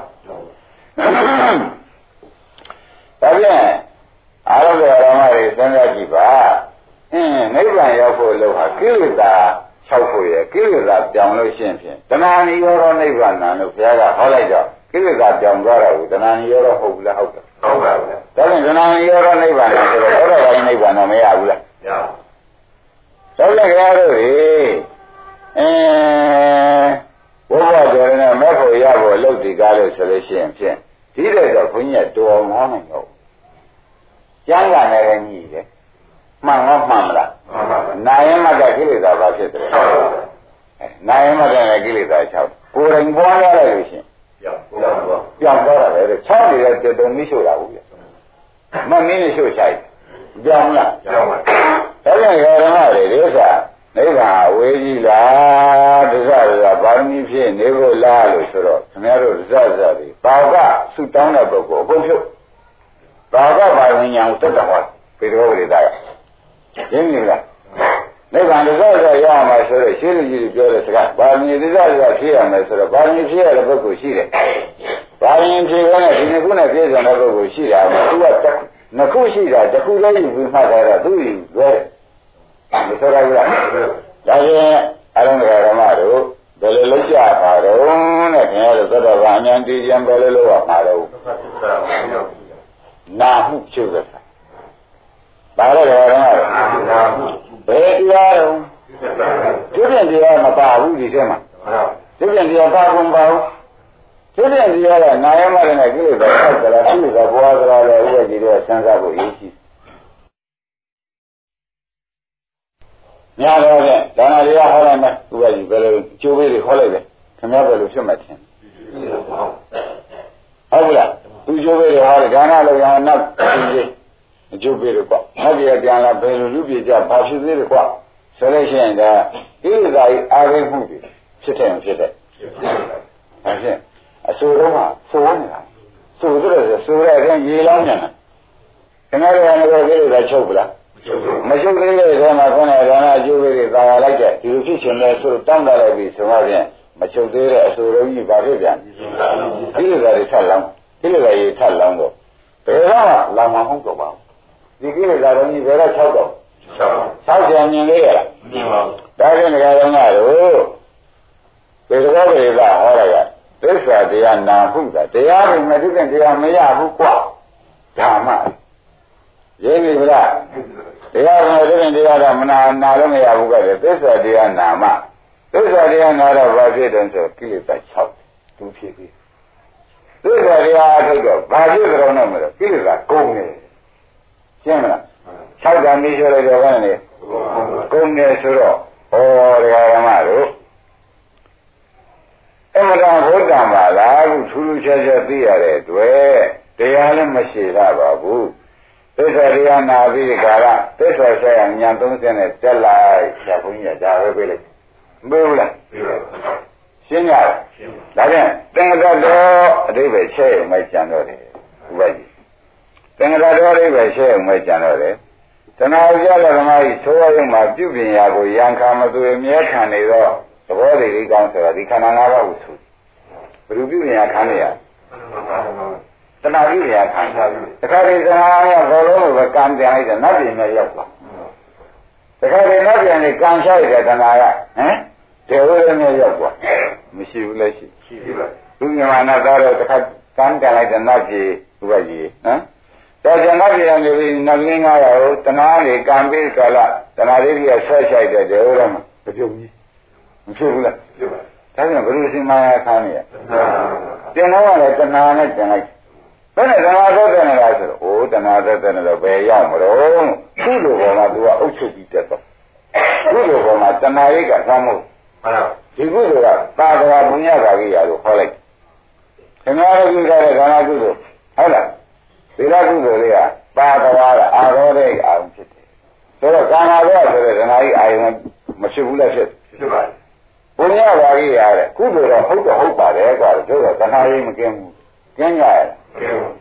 ဒါပြန်အာရုံရဲ့ဓမ္မတွေစဉ်းစားကြည့်ပါအင်းနိဗ္ဗာန်ရောက်ဖို့လို့ဟာကိလေသာ၆ခုရဲ့ကိလေသာပြောင်းလို့ရှိရင်ဖြင့်တဏှာနိရောဓနိဗ္ဗာန်လို့ဘုရားကဟောလိုက်တော့ကိလေသာပြောင်းသွားတာကိုတဏှာနိရောဓဟုတ်ဘူးလားဟုတ်တယ်ဟုတ်ပါဘူးဒါပြန်တဏှာနိရောဓနိဗ္ဗာန်ဆိုတော့ဘောဓဂိုင်းနိဗ္ဗာန်တော့မရဘူးလားရပါဘူးဒါပြန်ကြရလို့ဟေးအင်းဘုရားတော်နဲ့မဲ့ဖို့ရဖို့လုပ်ဒီကားလို့ဆိုလို့ရှိရင်ဖြင့်ဒီတဲ့တော့ဘုန်းကြီးကတော်မောင်းနိုင်တော့ကျမ်းဂန်လည်းညီတယ်မှန်တော့မှန်မလားမှန်ပါဘူးနာယမတ္တကိလေသာဘာဖြစ်တယ်အဲနာယမတ္တနဲ့ကိလေသာ၆ကိုယ်တိုင်ပွားရလို့ရှိရင်ပြောင်းသွားတာပဲ၆နေတဲ့တေတုံမရှိတာဘူးပြမမင်းနဲ့ရှို့ချိုက်ပြောင်းလားပြောင်းပါဒါကြောင့်ဓမ္မတွေဒီဥစ္စာနိဗ္ဗာန်ဝေကြီးလားဒဇရကပါရမီဖြစ်နေဖို့လားလို့ဆိုတော့ခင်ဗျားတို့ဒဇရတွေပါကဆုတောင်းတဲ့ပုဂ္ဂိုလ်အကုန်ဖြုတ်ပါကပါရမီညာကိုတက်တော်ဟောပေတော်ဝိဒါရရင်းနေလားနိဗ္ဗာန်ဒဇရရရမှာဆိုတော့ရှင်းလို့ကြီးပြောတဲ့စကားပါရမီဒဇရဖြစ်ရမယ်ဆိုတော့ပါရမီဖြစ်ရတဲ့ပုဂ္ဂိုလ်ရှိတယ်ပါရမီဖြစ်ရတဲ့ဒီနှစ်ခုနဲ့ပြည့်စုံတဲ့ပုဂ္ဂိုလ်ရှိတာကသူကနှစ်ခုရှိတာတစ်ခုလည်းယူပြီးမှတ်တာတော့သူ့ယူပဲမဆိုရဘူးလားဒါပြန်အလုံးစုံဓမ္မတို့ဘယ်လိုလုပ်ကြပါတော့နဲ့ခင်ဗျားတို့သတ္တဗာအញ្ញံတည်ခြင်းဘယ်လိုလုပ်ရမှာတော့နာမှုချုပ်သက်ပါတော့ဓမ္မတို့နာမှုဘယ်တရားတော့ဒီပြန်တရားမပါဘူးဒီထဲမှာဒီပြန်တရားပါကုန်ပါဘူးဒီပြန်တရားကနာယမရနဲ့ကိလေသာဆောက်ကြလားကိလေသာဘွားကြလားလဲဥပ္ပဒေတွေဆန်းစားဖို့ရည်ရှိများတော့တဲ့ဒါနတွေကဟောလိုက်မယ်ဥပ္ပဒေဘယ်လိုအကျိုးပေးတွေဟောလိုက်တယ်ခင်ဗျားဘယ်လိုဖြစ်မှထင်ဟုတ်ဘူးလားသူကျိုးပေးတွေဟောတယ်ဒါနလို့ရအောင်နောက်ပြီးအကျိုးပေးတယ်ပေါ့နောက်ပြပြန်လာဘယ်လိုလူပြေကြဘာဖြစ်သေးတယ်ကွာဆိုလို့ရှိရင်ဒါကိလေသာကြီးအားရမှုတွေဖြစ်တယ်ဖြစ်တယ်ဒါဖြင့်အဆိုတော့ကစိုးနေတာစိုးဆိုတော့စိုးရတဲ့ရေလောင်းနေတာခင်ဗျားတို့ကလည်းကိလေသာချုပ်ပလားမချုပ်သေးတဲ့ထဲမှာခေါင်းနဲ့ဒါနအကျိုးပေးတွေသာယာလိုက်တဲ့ဒီလိုဖြစ်ချင်လဲဆိုတောင်းတလိုက်ပြီဆိုတော့ဖြင့်မချုပ်သေးတဲ့အဆိုတော်ကြီးဘာဖြစ်ပြန်ကိလေသာတွေထပ်လောင်းကိလေသာတွေထပ်လောင်းတော့ဘယ်တော့မှလာမဟုတ်တော့ပါဘူးဒီကိလေသာတော်ကြီးဘယ်တော့၆တော့၆ကျန်မြင်လေးရလားမြင်ပါဘူးဒါဖြင့်ဒကာတော်ကတော့ဒီကောပေကဟောရရသစ္စာတရားနာဟုတ်တာတရားတွေမသိတဲ့တရားမရဘူးကွာဓမ္မရင်းပြီလားတရားကလည်းတရားတော့မနာနာလို့မရဘူးကတည်းကသစ္စာတရားနာမှသစ္စာတရားနာတော့ဘာဖြစ်တယ်ဆိုကိလေသာ၆သူဖြစ်ပြီသစ္စာတရားအထုတ်တော့ဘာဖြစ်ကြတော့မလို့ကိလေသာကုန်နေရှင်းမလား၆ဓာတ်မျိုးဆိုရတော့ကနေကုန်နေဆိုတော့ဩတရားဓမ္မတို့အမှန်တရားဘုဒ္ဓံပါလားအခုထူးထူးခြားခြားသိရတဲ့အတွက်တရားလည်းမရှိတာပါဘူးသစ္စာတရားနာပြီးကြတာသစ္စာဆက်ရညာသုံးဆင်းနဲ့တက်လိုက်ဆရာဘုန်းကြီးကဒါပဲပြေးလိုက်မပြေးဘူးလားပြေးပါရှင်းရတယ်ဒါဖြင့်သင်္ကတတော်အဓိပ္ပာယ်ချဲ့ရုံပဲကြံတော့တယ်ဥပဒေသင်္ကတတော်အဓိပ္ပာယ်ချဲ့ရုံပဲကြံတော့တယ်တဏှာကြလဓမ္မကြီးသိုးရုံမှာပြုပြင်ရာကိုရံခါမသွေမြဲခံနေတော့သဘောတည်းလေးကောင်းဆိုတာဒီခန္ဓာ၅ပါးကိုဆိုဘယ်လိုပြုပြင်ရာခံနေရတဏှာပြုရာခံစားပြီတခါတည်းတဏှာကဘောလုံးကိုပဲကံပြန်လိုက်တယ်နတ်ပြည်နဲ့ရောက်သွားတခါတည်းနတ်ပြည်နဲ့ကံချလိုက်တဲ့တဏှာကဟမ်ဒေဝရနဲ့ရောက်သွားမရှိဘူးလဲရှိရှိပြီလားသူမြမနာသားတော့တခါကံပြန်လိုက်တဲ့နတ်ပြည်ဥပကြီးဟမ်တော်ကျန်နတ်ပြည်ကနေပြီးနတ်ရင်းကားရကိုတဏှာလေးကံပြီးကြလားတဏှာလေးကြီးဆွဲချိုက်တဲ့ဒေဝရမှာမပြုတ်ဘူးမဖြစ်ဘူးလားဖြစ်ပါဒါကြောင့်ဘယ်လိုစင်မာယာခံနေရတင်တော့လည်းတဏှာနဲ့တင်လိုက်ဘယ်နဲ့တဏှာသက်သက်နေတာဆိုတော့အိုးတဏှာသက်သက်နေတော့ဘယ်ရောက်မလို့ခုလိုပေါ်မှာသူကအုပ်ချုပ်ပြီးတက်တော့ခုလိုပေါ်မှာတဏှာရိတ်ကသမ်းမို့ဟုတ်လားဒီကုသိုလ်ကသာသနာပုညတာကြီးရာလို့ခေါ်လိုက်ခင်ဗျားတို့ကြည့်တဲ့ဒါနကုသိုလ်ဟုတ်လားသီလကုသိုလ်လေးကပါတော်ကအာရောတဲ့အာရုံဖြစ်တယ်ဆိုတော့ကာနာတော့ဆိုတဲ့တဏှာရိတ်အာရုံမဖြစ်ဘူးလားဖြစ်ဖြစ်ပါပုညတာကြီးရာတဲ့ကုသိုလ်တော့ဟုတ်တော့ဟုတ်ပါတယ်ကွာတို့တော့တဏှာရိတ်မကင်းဘူးကျင်းရရ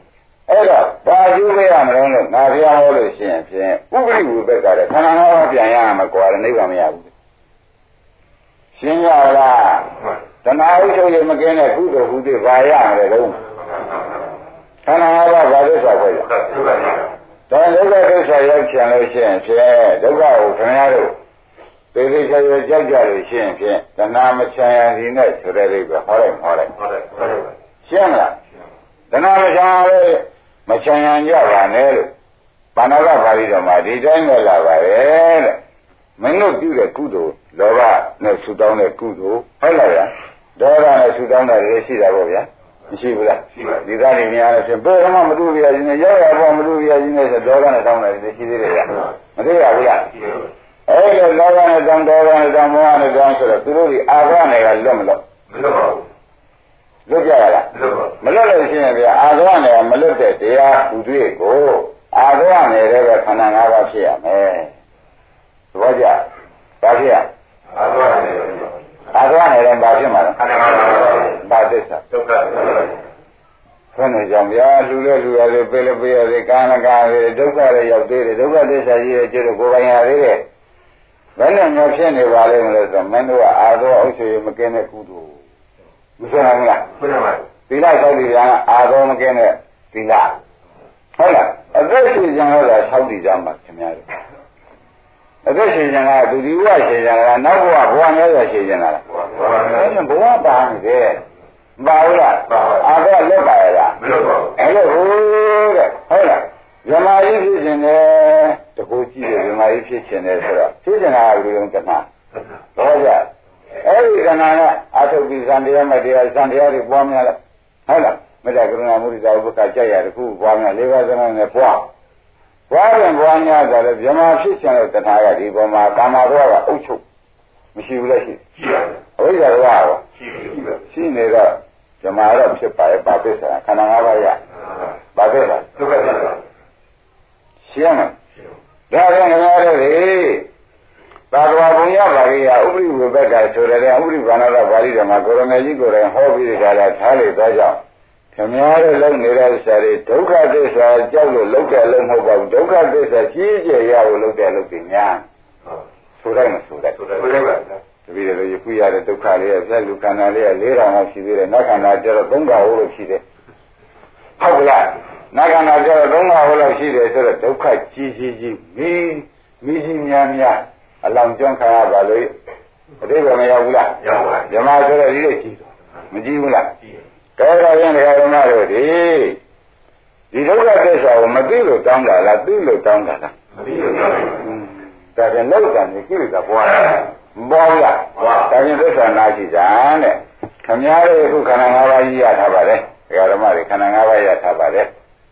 အဲ့တော့ဘာကျိုးပေးရမလို့ငါဘုရားဟောလို့ရှိရင်ဖြင့်ဥပရိဝိဘက်ကလည်းခန္ဓာငါးပါးပြန်ရမှာကွာနိဗ္ဗာန်မရဘူးရှင်းရလားတဏှာဥချုပ်ရမကင်းတဲ့ကုသိုလ်ဟုသည်ဘာရမလဲလုံးခန္ဓာငါးပါးဘာလို့ဆိုရလဲဒါဒုက္ခဒုက္ခရောက်ချင်လို့ရှိရင်ဖြင့်ဒုက္ခကိုခင်ဗျားတို့သေသေးချာချာကြောက်ကြလို့ရှိရင်ဖြင့်တဏှာမချမ်းရသည်နဲ့ဆိုတဲ့လေးပဲဟောလိုက်ဟောလိုက်ဟောလိုက်ရှင်းမလားတဏှာမချမ်းရမချမ်းရကြပါနဲ့လို့ပါဏာကပါဠိတော်မှာဒီတိုင်းနဲ့လာပါရဲ့တဲ့မင်းတို့ပြုတဲ့ကုသိုလ်လောဘနဲ့ဆူတောင်းတဲ့ကုသိုလ်ဟုတ်လားဗျာဒေါသနဲ့ဆူတောင်းတာလည်းရှိတာပေါ့ဗျာမရှိဘူးလားရှိပါဒီသားတွေများလို့ရှင်ဘယ်တော့မှမတွေ့ရခြင်းနဲ့ရောက်ရပေါ့မတွေ့ရခြင်းနဲ့ဆိုဒေါသနဲ့တောင်းတာလည်းရှိသေးတယ်ဗျာမတွေ့ရဘူးလားအဲ့ဒီလောဘနဲ့တောင်းဒေါသနဲ့တောင်းမောဟနဲ့တောင်းဆိုတော့သူတို့ဒီအာဘနဲ့ကလွတ်မလို့မလွတ်ပါဘူးလွတ်ကြရလားမလွတ်လို့ရှိရင်ဗျာအာဘနဲ့ကမလွတ်တဲ့တရားသူတွေကိုအာဘနဲ့လည်းပဲခန္ဓာ၅ပါးဖြစ်ရမယ်သဘောကျဘာဖြစ်ရအာဘနဲ့အာဘနဲ့လည်းဘာဖြစ်မှာလဲခန္ဓာ၅ပါးဘာသစ္စာဒုက္ခဘယ်နဲ့ကြောင့်ဗျာလူလဲလူရတယ်ပြေးလဲပြေးရတယ်ကာဏကာရတယ်ဒုက္ခတွေရောက်သေးတယ်ဒုက္ခသစ္စာကြီးရဲ့ကျတော့ကိုယ်ပိုင်ရသေးတယ်ဘယ်နဲ့များဖြစ်နေပါလိမ့်မလဲဆိုတော့မင်းတို့ကအာသောအုပ်ချုပ်ရမကင်းတဲ့ကုသိုလ်မဆိုနိုင်ဘူးလားမှန်ပါပါသီလဆောက်တည်ကြအာသောမကင်းတဲ့သီလဟုတ်လားအသက်ရှင်ကြတော့ဆောက်တည်ကြမှာခင်ဗျားတို့အသက်ရှင်ကြတာဒုတိယရှင်ကြတာနောက်ဘဝဘဝများစွာရှင်ကြတာလားဘဝများစွာဘဝပါနေတယ်မပါဘူးလားအာသောလွတ်ပါရဲ့လားမလွတ်ပါဘူးအဲ့လိုဟုတ်တဲ့ဟုတ်လားဇမားကြီးဖြစ်ခြင်းနဲ့တကူကြည့်တယ်ဇမားကြီးဖြစ်ခြင်းနဲ့ဆိုတော့ဖြစ်ခြင်းကလူလုံးကနာဘောကြအဲ့ဒီကနာနဲ့အာထုပ်ပြီးဇန်တရားမတရားဇန်တရားတွေပွားများလားဟုတ်လားမေတ္တာကရုဏာမုဒိတာဥပ္ပခကြက်ရတခုပွားများလေးပါးစလုံးနဲ့ပွားပွားရင်ပွားများဆိုတော့ဇမားဖြစ်ခြင်းတဲ့တဏှာကဒီပေါ်မှာကာမဘဝကအုပ်ချုပ်မရှိဘူးလားရှိရှိပါဘူးအဝိဇ္ဇာဘဝရောရှိပါရှိနေတော့ဇမားတော့ဖြစ်ပါရဲ့ပါပစ္ဆာခန္ဓာ၅ပါးရပါပစ္ဆာဒုက္ခသစ္စာရှင်းမယ်ဒါကြောင့်ငါတို့လေသာသဝဘုံရပါရိယဥပရိဝေဘက်ကဆိုတဲ့ဥပရိဘာနာတပါဠိတော်မှာကိုရမေကြီးကိုယ်တိုင်ဟောပြီးကြတာထားလေသောကြောင့်ခင်ဗျားတို့လုံနေတဲ့ဥစ္စာတွေဒုက္ခသစ္စာကြောက်လို့လုံတဲ့အလုံးမဟုတ်ပါဘူးဒုက္ခသစ္စာကြီးကျယ်ရဖို့လုံတဲ့အလုံးတွေများဆိုတိုင်းမဆိုတိုင်းဆိုတိုင်းပါတပည့်တော်ယခုရတဲ့ဒုက္ခလေးရဲ့ဆက်လူခန္ဓာလေးရဲ့လေးထောင်လောက်ရှိသေးတယ်နောက်ခန္ဓာကျတော့သုံးပါးဟုတ်လို့ရှိတယ်ဟုတ်ကလားနာခန္ဓာကျတော့သုံးပါးဟုတ်လို့ရှိတယ်ဆိုတော့ဒုက္ခကြီးကြီးကြီးမိမိကြီးများများအလောင်းကျွမ်းခါရပါလို့အတိတ်ကမရောက်ဘူးလားရောက်ပါဓမ္မဆိုတော့ဒီလိုကြီးမကြည့်ဘူးလားကြည့်ကဲတော့ရင်ဓမ္မတို့ဒီဒီဒုက္ခသစ္စာကိုမသိလို့တောင်းတာလားသိလို့တောင်းတာလားမသိလို့တောင်းတာဒါပြန်လောက်တယ်ကိလေသာပွားတယ်မပွားဘူးလားပွားဒါပြန်သစ္စာနာရှိကြတဲ့ခမည်းတော်အခုခန္ဓာ၅ပါးကြီးရထားပါတယ်ဓမ္မတွေခန္ဓာ၅ပါးရထားပါတယ်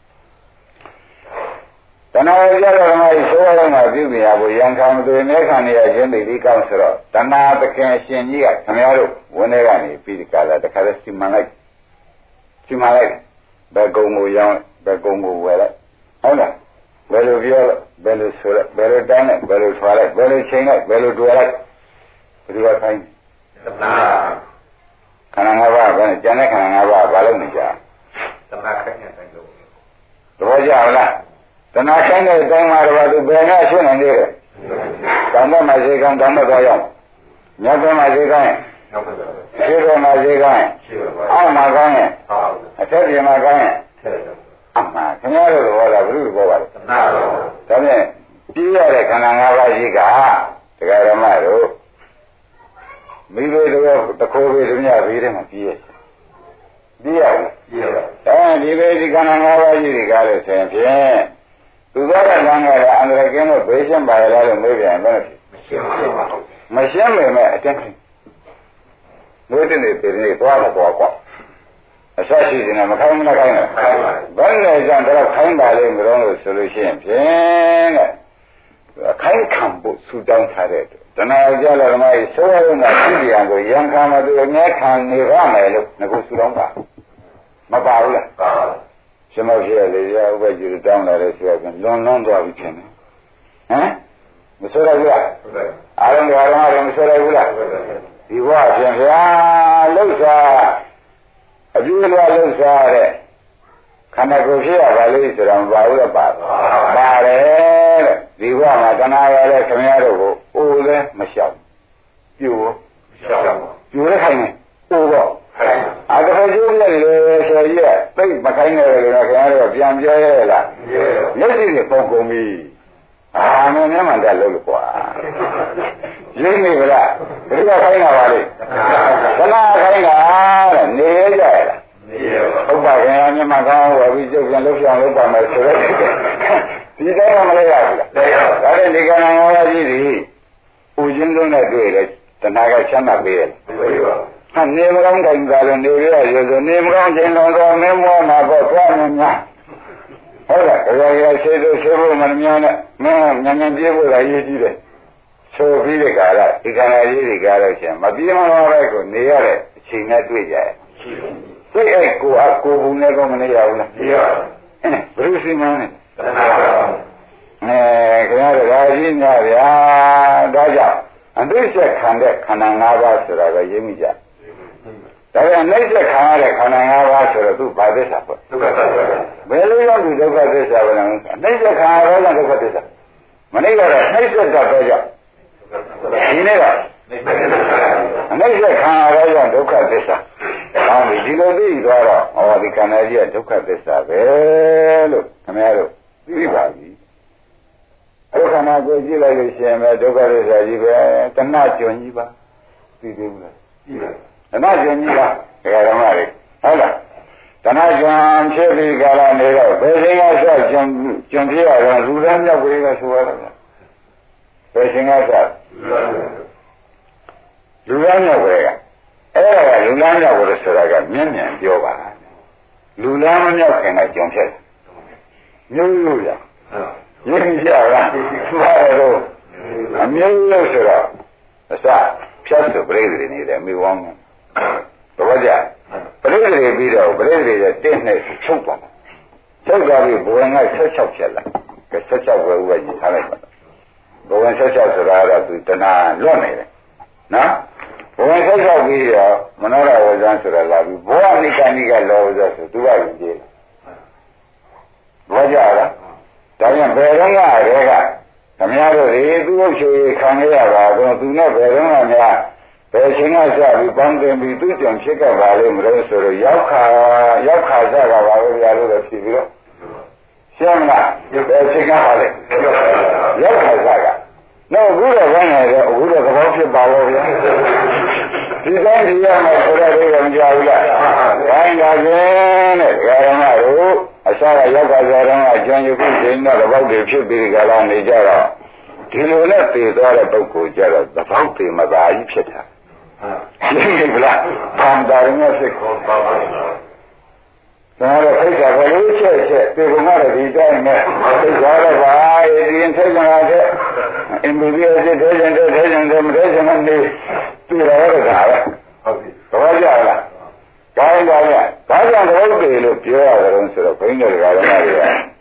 တဏှာကြတော့ဓမ္မကြီးဆိုရမှာပြုမြာဖို့ရံခံမသွေမဲခံနေရခြင်းတွေဒီကောင်းဆိုတော့တဏှာသခင်အရှင်ကြီးကခမည်းတော်ဝင်ထဲကနေပြီးဒီကလာတခါလဲစီမံလိုက်စီမံလိုက်ဘယ်ကုံကိုရောင်းဘယ်ကုံကိုဝယ်လိုက်ဟုတ်လားဘယ်လိုပြောလဲဘယ်လိုဆိုလဲဘယ်လိုတိုင်းလဲဘယ်လိုထွားလိုက်ဘယ်လိုချိန်လိုက်ဘယ်လိုတွေ့လိုက်ဘယ်လိုခိုင်းတဏှာခန္ဓာ၅ပါးပဲကျန်တဲ့ခန္ဓာ၅ပါးဘာလို့နေကြတဏှာခိုင်းတဲ့အတိုင်းလို့သဘောကျလားတဏှာခိုင်းတဲ့အတိုင်းမှာတော့သူဘယ်နဲ့ရှင်းနိုင်သေးလဲကံမမစေကံကံမတော်ရောက်ညတ်တော်မစေကံရှိတော်မစေကံအောက်မှာကောင်းရင်အထက်ပြင်မှာကောင်းရင်အမှန်ခင်ဗျားတို့ဘောလားဘုရုဘောပါလဲတဏှာတော့ဒါဖြင့်ပြည့်ရတဲ့ခန္ဓာ၅ပါးကြီးကတရားဓမ္မတို့မိဘတို့တခိုးပေးသူများဘေးထဲမှာပြည့်ရပြည့်ရဘူးပြည့်ရအဲဒီဘေးဒီခန္ဓာ၅ပါးကြီးတွေကလည်းဆိုရင်ဖြင့်သူသောတာပန်ကအန္တရာယ်ကင်းလို့ဘေးရှင်းပါရလားလို့မေးပြန်ဘယ်လိုဖြစ်မရှင်းပါဘူးမရှင်းပေမဲ့အတင်းဖြစ်မိုးတင်နေပြည်နေသွားတော့ပေါ့ကွာအဆက်ရှိနေမခိုင်းမခိုင်းနဲ့ဘယ်နဲ့ကြောင့်တော့ခိုင်းပါလိမ့်မလို့ဆိုလို့ရှိရင်ဖြင့်တဲ့ခိုင်းခံဖို့ဆူတောင်းထားတဲ့တဏှာကြလို့ဓမ္မကြီးဆိုရရင်ကသိတရားကိုယံခံမသူအများခံနေရမယ်လို့ငါကဆူတောင်းတာမပါဘူးလားပါပါရှင်မောရှိရလေရဥပ္ပကြီးတောင်းလာတဲ့ဆိုရင်လွန်လွန်သွားပြီချင်းဟမ်မဆိုရဘူးလားအားလုံးဓမ္မတွေမဆိုရဘူးလားဒီဘဝပြင်ဗျာလှုပ်ရှားအပြည့်အဝလှုပ်ရှားတဲ့ခန္ဓာကိုယ်ဖြစ်ရပါလိမ့်ဆိုတော့မပါဘူးလားပါပါတယ်တဲ့ဒီဘဝမှာတဏှာရတဲ့ခင်ဗျားတို့ကိုအိုလည်းမလျှောက်ပြိုမလျှောက်ပြိုလည်းခိုင်းနေအိုတော့အာတခါကျိုးပြလေဆိုရည်သိမခိုင်းနေတယ်လို့ခင်ဗျားတို့ပြန်ပြောရလားမျက်စိတွေပုံကုန်ပြီအာမင်းများမှတက်လို့လို့ကွာရင်းနေကြလားဒီကခိုင်းတာပါလေတဏှာခိုင်းတာတဲ့နေရကြရလားဟုတ်ပါခင်ဗျာမြန်မာကောင်းဝယ်ပြီးကျုပ်ပြန်လှုပ်ဆောင်လုပ်ပါမယ်ဆိုတော့ဒီတိုင်းမလဲရဘူးလားလဲရပါဒါနဲ့ဒီကံငါးပါးကြီးတွေဦးချင်းလုံးနဲ့တွေ့တယ်တဏှာကချမ်းသာပေးတယ်ပေးပါဟာနေမကောင်းတိုင်းသာလို့နေရရဆိုနေမကောင်းခြင်းလုံးတော့မင်းမောမှာပေါ့သွားနေများဟုတ်လားကြောင်ရရှိလို့ရှိဖို့မများနဲ့မင်းညံညံပြေးဖို့လည်းရည်ကြည့်တယ်ဆိုပြီးတဲ့ကာလဒီကံငါးကြီးတွေကားလို့ရှိရင်မပြေးမလို့ပဲကိုနေရတဲ့အချိန်နဲ့တွေ့ကြတယ်သိအဲ့ကိုအကိုဘူးနဲ့တော့မနေရဘူးလားမရဘူးဘယ်လိုစီမံလဲအဲခင်ဗျားတို့ဒါကြီးများဗျာဒါကြောင့်အသိချက်ခံတဲ့ခန္ဓာ၅ပါးဆိုတာကရင်းမိကြဒါပြန်နှိမ့်ချက်ခံရတဲ့ခန္ဓာ၅ပါးဆိုတော့သူဘာသစ္စာပေါ့ဒုက္ခသစ္စာဘယ်လိုရောက်ပြီးဒုက္ခသစ္စာပဲလဲနှိမ့်ချက်ခံရတော့ဒုက္ခသစ္စာမနှိမ့်တော့နှိမ့်ချက်တတ်တော့ကြောင့်ဒီနေ့ကနှိမ့်ချက်ခံရတော့ဒုက္ခသစ္စာဟောဒီဒီလိုသိသွားတော့ဟောဒီခန္ဓာကြီးကဒုက္ခသစ္စာပဲလို့ခင်ဗျားတို့သိပါပြီဒုက္ခနာကိုကြည့်လိုက်လို့ရှိရင်ပဲဒုက္ခသစ္စာကြီးပဲတဏှကျွန်းကြီးပါသိသေးဘူးလားသိပါတဏှကျွန်းကြီးပါဒကာဓမ္မတွေဟုတ်လားတဏှကျွန်းဖြစ်ပြီးကာလနေတော့ဘယ်ချိန်ကစကျွန်းကျွန်းဖြစ်ရတော့လူသားမြောက်ဝေးကဆိုရတာဘယ်ချိန်ကစလူသားမြောက်ဝေးကအဲ့ဒါကလူလားမြောက်လို့ဆိုတာကမြင့်မြတ်ပြောပါလူလားမမြောက်ခင်ကကြုံဖြစ်မျိုးရိုးရရင်းကြလားဘာလို့အမျိုးရိုးဆိုတော့အစဖြတ်ဆိုပြိတ္တိနေတယ်မိဝမ်းတော့ကြပြိတ္တိပြီးတော့ပြိတ္တိရဲ့တင့်နဲ့ချုပ်သွားတယ်ချုပ်သွားပြီးဘဝင်ကဆက်ချောက်ဖြစ်လာကဆက်ချောက်ပဲဥပ္ပကြီးထားလိုက်ပါဘဝင်ဆက်ချောက်ဆိုတာကတော့သူတဏှာလွတ်နေတယ်နော်ဘဝဆက်ဆောက်ပြီးတော့မနောရဝဇ္ဇန်ဆိုတာလာပြီးဘောအနိကနိကလောဝဇ္ဇဆိုသူကယူကြည့်ဘောကြလားဒါပြန်ဘယ်တော့ကရဲကခမရတို့ဒီသူ့ဥစ္စာခံရပါတော့သူနဲ့ဘယ်တော့မှများဘယ်ချိန်ကစပြီးပေါင်းတင်ပြီးသူ့ကြောင့်ဖြစ်ခဲ့ပါလိမ့်မလို့ဆိုတော့ရောက်ခါရောက်ခါစတာပါပဲဗျာလို့တော့ဖြစ်ပြီးတော့ရှင်းမလားဘယ်ချိန်ကပါလဲရောက်ခါစကတော့အခုတော့ဘယ်နဲ့တော့အခုတော့သဘောဖြစ်ပါလို့ဗျာဒီတိုင်းဒီရမယ်ဆိုတော့ဒီကမကြောက်ဘူးလားခိုင်းတာကျင်းတဲ့ဓမ္မတို့အစားကရောက်ပါကြတော့အကျဉ်းယူပြီးရှင်တော့သဘောတွေဖြစ်ပြီးကြလားနေကြတော့ဒီလိုနဲ့တည်သွားတဲ့ပုဂ္ဂိုလ်ကြတော့သဘောတည်မသာကြီးဖြစ်တာရှင်းပြီလားဘာသာရင်းနဲ့စိတ်ခေါ်ပါပါဒါတော့ခိစ္စဘယ်လိုချက်ချက်ဒီကုန်းရဒီတိုင်းနဲ့သိသွားတော့ပါဒီရင်ထိတ်ကြတာတဲ့အင်မီဘီအစ်တဲ့ကျန်တဲ့တဲ့ကျန်တဲ့မတဲ့ကျန်တဲ့နေတွေ့ရတော့တာပဲဟုတ်ပြီတော့ကြလားဒါရင်ဒါရင်ဒါကြောင့်တော့ပေလို့ပြောရတယ်ဆိုတော့ဘိန်းတွေကဓမ္မတွေ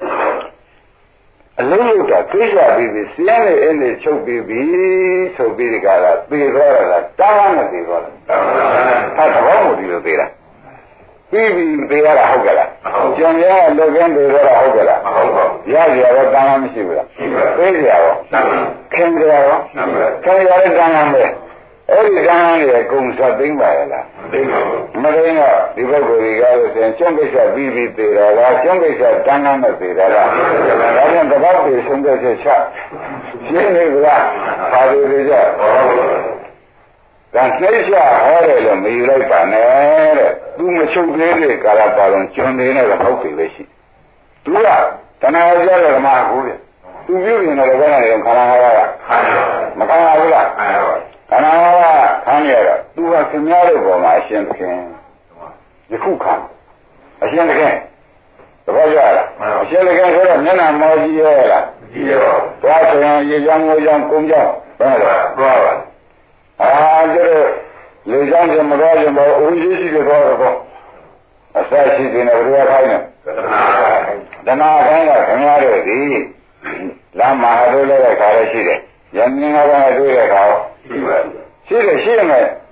ကအလုံးလို့တာသိကြပြီးပြီစီးရနေအင်းနေချုပ်ပြီးပြီဆိုပြီးဒီကလာသေသွားတာတားနဲ့သေသွားတာတားသဘောမို့ဒီလိုသေတာပြီးပြီသေရတာဟုတ်ကလားကျန်ရလောကင်းသေရတာဟုတ်ကလားဟုတ်ပါဘူးရကြရတော့တားမရှိဘူးလားသိကြရောခင်ကြရောခင်ရတဲ့တားမယ်အဲ့ဒီကံရဲ့ဂုံဆက်သိမ့်ပါရဲ့လားသိပါဘူးမသိတော့ဒီဘက်ကိုဒီကားလို့ဆိုရင်ကျွန်းကိစ္စပြီးပြီးသေးတာလားကျွန်းကိစ္စတန်းတန်းနဲ့သေးတာလားဒါပြန်တပတ်ပြေဆုံးတဲ့ချက်ချရှင်းနေကြလားဘာလို့လဲကြဒါနှိမ့်ချဟောတယ်လို့မယူလိုက်ပါနဲ့တဲ့သူမချုပ်သေးတဲ့ကာလပါလုံးကျွန်းနေနဲ့ဟုတ်ပြီပဲရှိသူကတဏှာကြတဲ့ဓမ္မဟုတ်တယ်သူပြုနေတယ်ဘယ်နဲ့ခန္ဓာငါးပါးကမခံရဘူးလားခန္ဓာငါးပါးခံရတော့သူကခင်များတဲ့ပုံမှာအရှင်သခင်ယခုခံအရှင်သခင်သဘောကျလားအရှင်သခင်ဆိုတော့မျက်နှာမောကြီးရဲ့လားကြည့်ရောသွားဆိုရင်ရေချောင်းငိုချောင်းကုန်းချောင်းဘယ်လိုသွားပါအာကျတော့လေချောင်းကမတော်ရင်ဘောအဝိဇ္ဇရှိတဲ့တော့တော့အစရှိတဲ့ဘယ်လိုခိုင်းလဲဒနာခိုင်းတာခင်ဗျားတို့ဒီလမ်းမှာဟိုလိုတဲ့ခါလည်းရှိတယ်ရမင်းကလည်းတွေ့တဲ့ခါရှိပါရှိတယ်ရှိတယ်မဲ့တ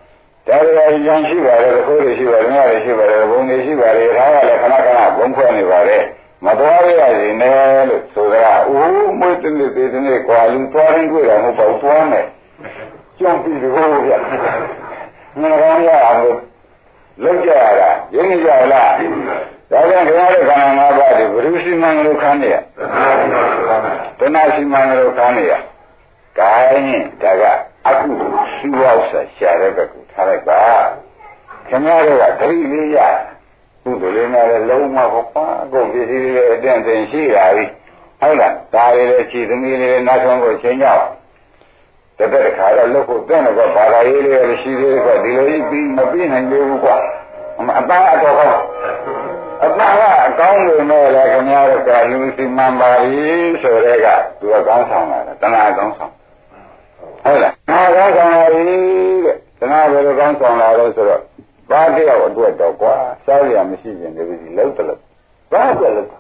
ဒါရီအရင်ရှိပါတယ်ခိုးရရှိပါတယ်ငါရရှိပါတယ်ဘုံနေရှိပါတယ်ဒါကလည်းခဏခဏဘုံခွဲနေပါတယ်မတော်ရရရင်လည်းလို့ဆိုတာအိုးမွေးတဲ့နေ့သေးတဲ့နေ့ကွာလူသွားရင်တွေ့တာမဟုတ်ပါဘူးသွားမယ်ကြုံပြီးလို့ဗျငါကောင်းရအောင်လို့လောက်ကြရတာရင်းနေကြလားဒါကြောင့်ခင်ဗျားတို့ခန္ဓာ၅ပါးဒီဘုရုစီမံလို့ခန်းနေရတဏှာစီမံလို့ခန်းနေရကိုင်းဒါကအကုစီးပွားဥစ္စာရှာတဲ့ဘက်ကိုထားလိုက်ပါခင်ဗျားတို့ကဒိဋ္ဌိလေးရကုသိုလ်လေးနဲ့လည်းလုံးမဟုတ်ပါကိုပစ္စည်းလေးအတင်းတင်းရှိလာပြီဟုတ်လားဒါလေးလည်းခြေသမီးလေးနောက်ဆုံးကိုချိန်ကြတပည့်တစ်ခါတော့လုတ်ဖို့တင့်တော့ဘာသာရေးလေးလည်းရှိသေးတယ်ကွဒီလိုကြီးပြီးမပြီးနိုင်သေးဘူးကွာအပန်းအတော်ကောင်းအပန်းကအကောင်းလို့နဲ့လည်းခင်ဗျားတို့ကလူစီမံပါပြီဆိုတဲ့ကသူကကောင်းဆောင်လာတယ်တဏှာကောင်းဆောင်ဟုတ်လားငါကောင်းဆောင်လာပြီတဲ့တဏှာဘယ်လိုကောင်းဆောင်လာလို့ဆိုတော့ဘာတယောက်အတွက်တော့ကွာစားရမရှိရင်ဒီလိုလောက်တယ်လို့ဘာအတွက်လို့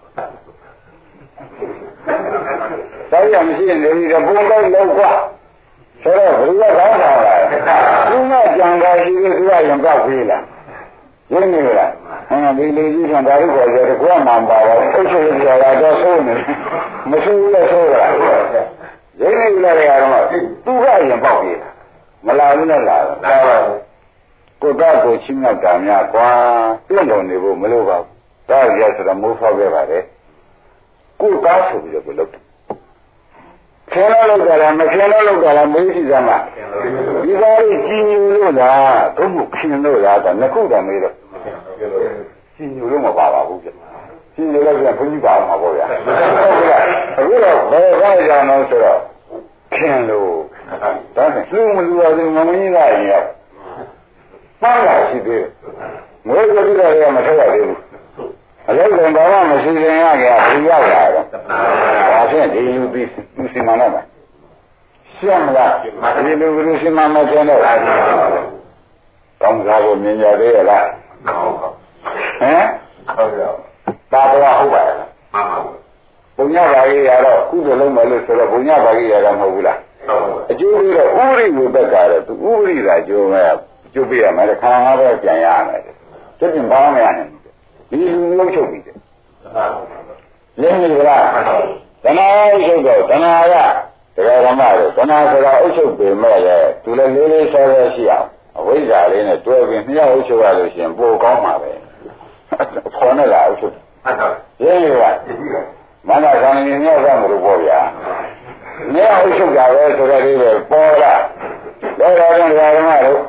စားရမရှိရင်ဒီလိုဘုံတော့လောက်ကွာဆိုတော့ဘယ်လိုကောင်းဆောင်လာလဲသူကကြံတာရှိသေးသူကရင်ကောက်သေးလားရင်းနေလားဟမ်ဒီလူကြီးကဒါရုပ်ပေါ်ကြတယ်ကွာမှန်ပါတော့အုပ်ချုပ်ရတာတော့ဆိုးနေမဆိုးဘူးလဲဆိုးတာရင်းနေလာတယ်ကတော့သူကရင်ပေါက်ပြေးတာမလာဘူးနဲ့လာတော့ကိုတော့ကိုချင်းမြောက်တာများကွာပြင့်တော်နေဖို့မလိုပါဘူးဒါရဆိုတော့မိုးဖောက်ခဲ့ပါတယ်ကိုသားဆိုပြီးတော့ကိုလုပ်တယ်ခင်းလို့လောက်ကြလားမခင်းလို့လောက်ကြလားမေးရှိစမ်းပါဒီကားကြီးကြီးညူလို့လားသို့မဟုတ်ခင်းလို့လားတော့နှစ်ခုတော့မေးတော့ကြီးညူလို့မပါပါဘူးပြကြီးညူလို့ပြန်ဘုန်းကြီးပါမှာပေါ့ဗျာအခုတော့ဘယ်ကားကြောင်လို့ဆိုတော့ခင်းလို့ဒါနဲ့လူမလူရဘူးမမင်းသားရင်ရောက်မှားလာရှိသေးတယ်မွေးကြည့်တော့လည်းမထွက်ရသေးဘူးအလုံးစုံဘာမှမရှိရင်ရကြဘူးရောက်လာတော့ဒါဖြင့်ဒီလူပြီးသူစီမံတော့မှာရှင်းမလားဒီလူလူစီမံမကျန်တော့ကောင်းစားဖို့မြင်ရသေးရလားဟမ်ဟုတ်ရောဒါတော့ဟုတ်ပါရဲ့မှန်ပါဘူးဘုံညပါကြီးရတော့ကုသိုလ်လုံးမယ်လို့ဆိုတော့ဘုံညပါကြီးရတာမဟုတ်ဘူးလားအကျိုးပြီးတော့ဥရိဝိပက္ခတော့သူဥရိသာကျိုးမဲ့ကျုပ်ပြရမယ်ခန္ဓာငါးပါးပြန်ရမယ်တကယ်ဘာမှမရနိုင်ဘူးဒီလူလုံးချုပ်ပြီးတယ်လင်းနေလားတဏှာအုပ်ချုပ်တော့တဏှာကတရားဓမ္မတော့တဏှာဆိုတာအုပ်ချုပ်ပေမဲ့လည်းသူလည်းလေးလေးဆောဆောရှိအောင်အဝိဇ္ဇာလေးနဲ့တွဲပြီးနှစ်ယောက်အုပ်ချုပ်ရလို့ရှိရင်ပိုကောင်းမှာပဲခေါ်နေလားအုပ်ချုပ်ရင်းနေလားမနက်ကံနေမြောက်ရမလို့ပေါ့ဗျာနှစ်ယောက်အုပ်ချုပ်တာပဲဆိုတော့ဒီပဲပေါ်လာတော့တော့တရားဓမ္မတို့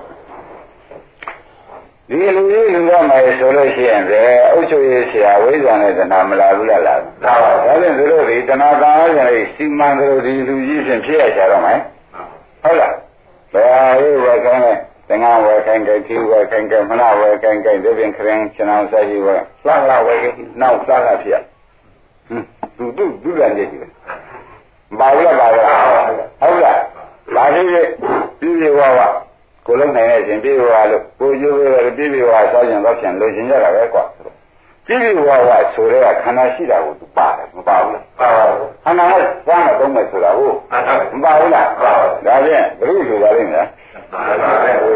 ဒီလူကြီးလူကမှဆိုလို့ရှိရင်လေအုပ်ချုပ်ရေးဆရာဝိဇ္ဇာနဲ့တဏှာမလာဘူးလားလားဒါပါဒါဖြင့်သူတို့ဒီတဏှာကံအားဖြင့်စီမံသူတို့ဒီလူကြီးဖြင့်ဖြစ်ရကြတော့မယ်ဟုတ်လားဘယ်ဟာရေးဝယ်ခိုင်းလဲသင်္ကန်းဝယ်ခိုင်းကြတိဝယ်ခိုင်းကြမနာဝယ်ခိုင်းကြဒီပြင်ခရင်ကျွန်တော်ဆက်ရှိဝယ်လှလှဝယ်ခိုင်းနောက်လှလှဖြစ်ရဟွန်းသူသူဒုရန်ကြီးပဲဘာလို့လဲဘာလဲဟုတ်လားဒါကြီးပြည်ပြေဝါဝကိုလုံးနိုင်တဲ့ရှင်ပြေဝါလို့ကိုကျိုးရတဲ့ပြေပြေဝါစားကြတော့ပြန်လို့ရှင်ကြတာပဲကွာပြေပြေဝါဝဆိုတဲ့ခန္ဓာရှိတာကိုသူပါတယ်မပါဘူးလားပါပါဘူးခန္ဓာကစားမသုံးမဲ့ဆိုတာဟုတ်မပါဘူးလားပါပါဒါဖြင့်ဘုရုဆိုပါလိမ့်မယ်ပါပါ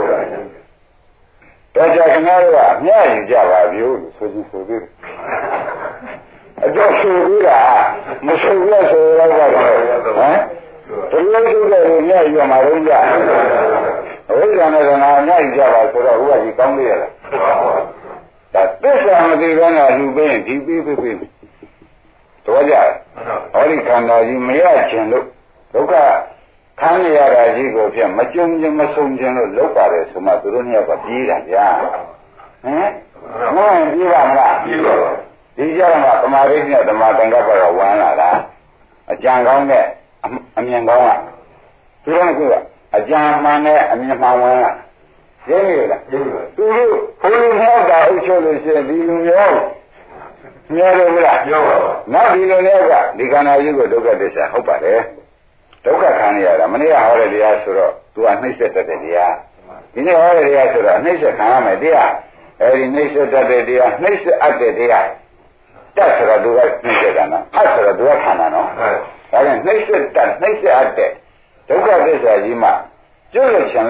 တော့ကြာခင်ဗျားတို့ကမျှယူကြပါပြီလို့ဆိုချင်းဆိုသေးတယ်အတော့ဆိုပြီးတာမဆိုလို့ဆိုတော့ဟမ်ဒီလိုဆိုတဲ့မျှယူမှာတော့ကြအဝိဇ္ဇာနဲ့ကငါအများကြီးကြပါဆိုတော့ဟိုကဒီကောင်းလေးရလားဒါသစ္စာမသိဘဲနဲ့လူပေးရင်ဒီပေးပေးပေးတော့ကြဟောဒီခန္ဓာကြီးမရခြင်းလို့ဒုက္ခခံရတာကြီးကိုဖြင့်မကြုံခြင်းမဆုံခြင်းလို့လောက်ပါတယ်ဆိုမှသူတို့နှစ်ယောက်ကပြေးတာဗျာဟမ်မဟုတ်ပြေးပါမလားပြေးပါပါဒီကြမှာသမာဓိနဲ့သမာသင်္ကပ္ပကဝမ်းလာတာအကြံကောင်းတဲ့အမြင်ကောင်းကသူတို့ကအကြံမှန်နဲ့အမြင်မှန်ဝင်လာရင်းနေလားသူတို့ဘုလူဟောတာအုပ်ချုပ်လို့ရှိရင်ဒီလူမျိုးများတယ်မလားပြောပါဘူးနောက်ဒီလိုလည်းကဒီခန္ဓာကြီးကိုဒုက္ခသစ္စာဟုတ်ပါတယ်ဒုက္ခခံရတာမနေ့ကဟောတဲ့တရားဆိုတော့သူကနှိမ့်ဆက်တတ်တဲ့တရားဒီနေ့ဟောတဲ့တရားဆိုတော့နှိမ့်ဆက်ခံရမယ်တရားအဲဒီနှိမ့်ဆက်တတ်တဲ့တရားနှိမ့်ဆက်အပ်တဲ့တရားတက်ဆိုတော့သူကနှိမ့်ဆက်တာနော်အပ်ဆိုတော့သူကခံတာနော်ဒါကြောင့်နှိမ့်ဆက်တတ်နှိမ့်ဆက်အပ်တဲ့ဒုက္ခသစ္စာကြီးမှကျွတ်လို့ရှင်လို့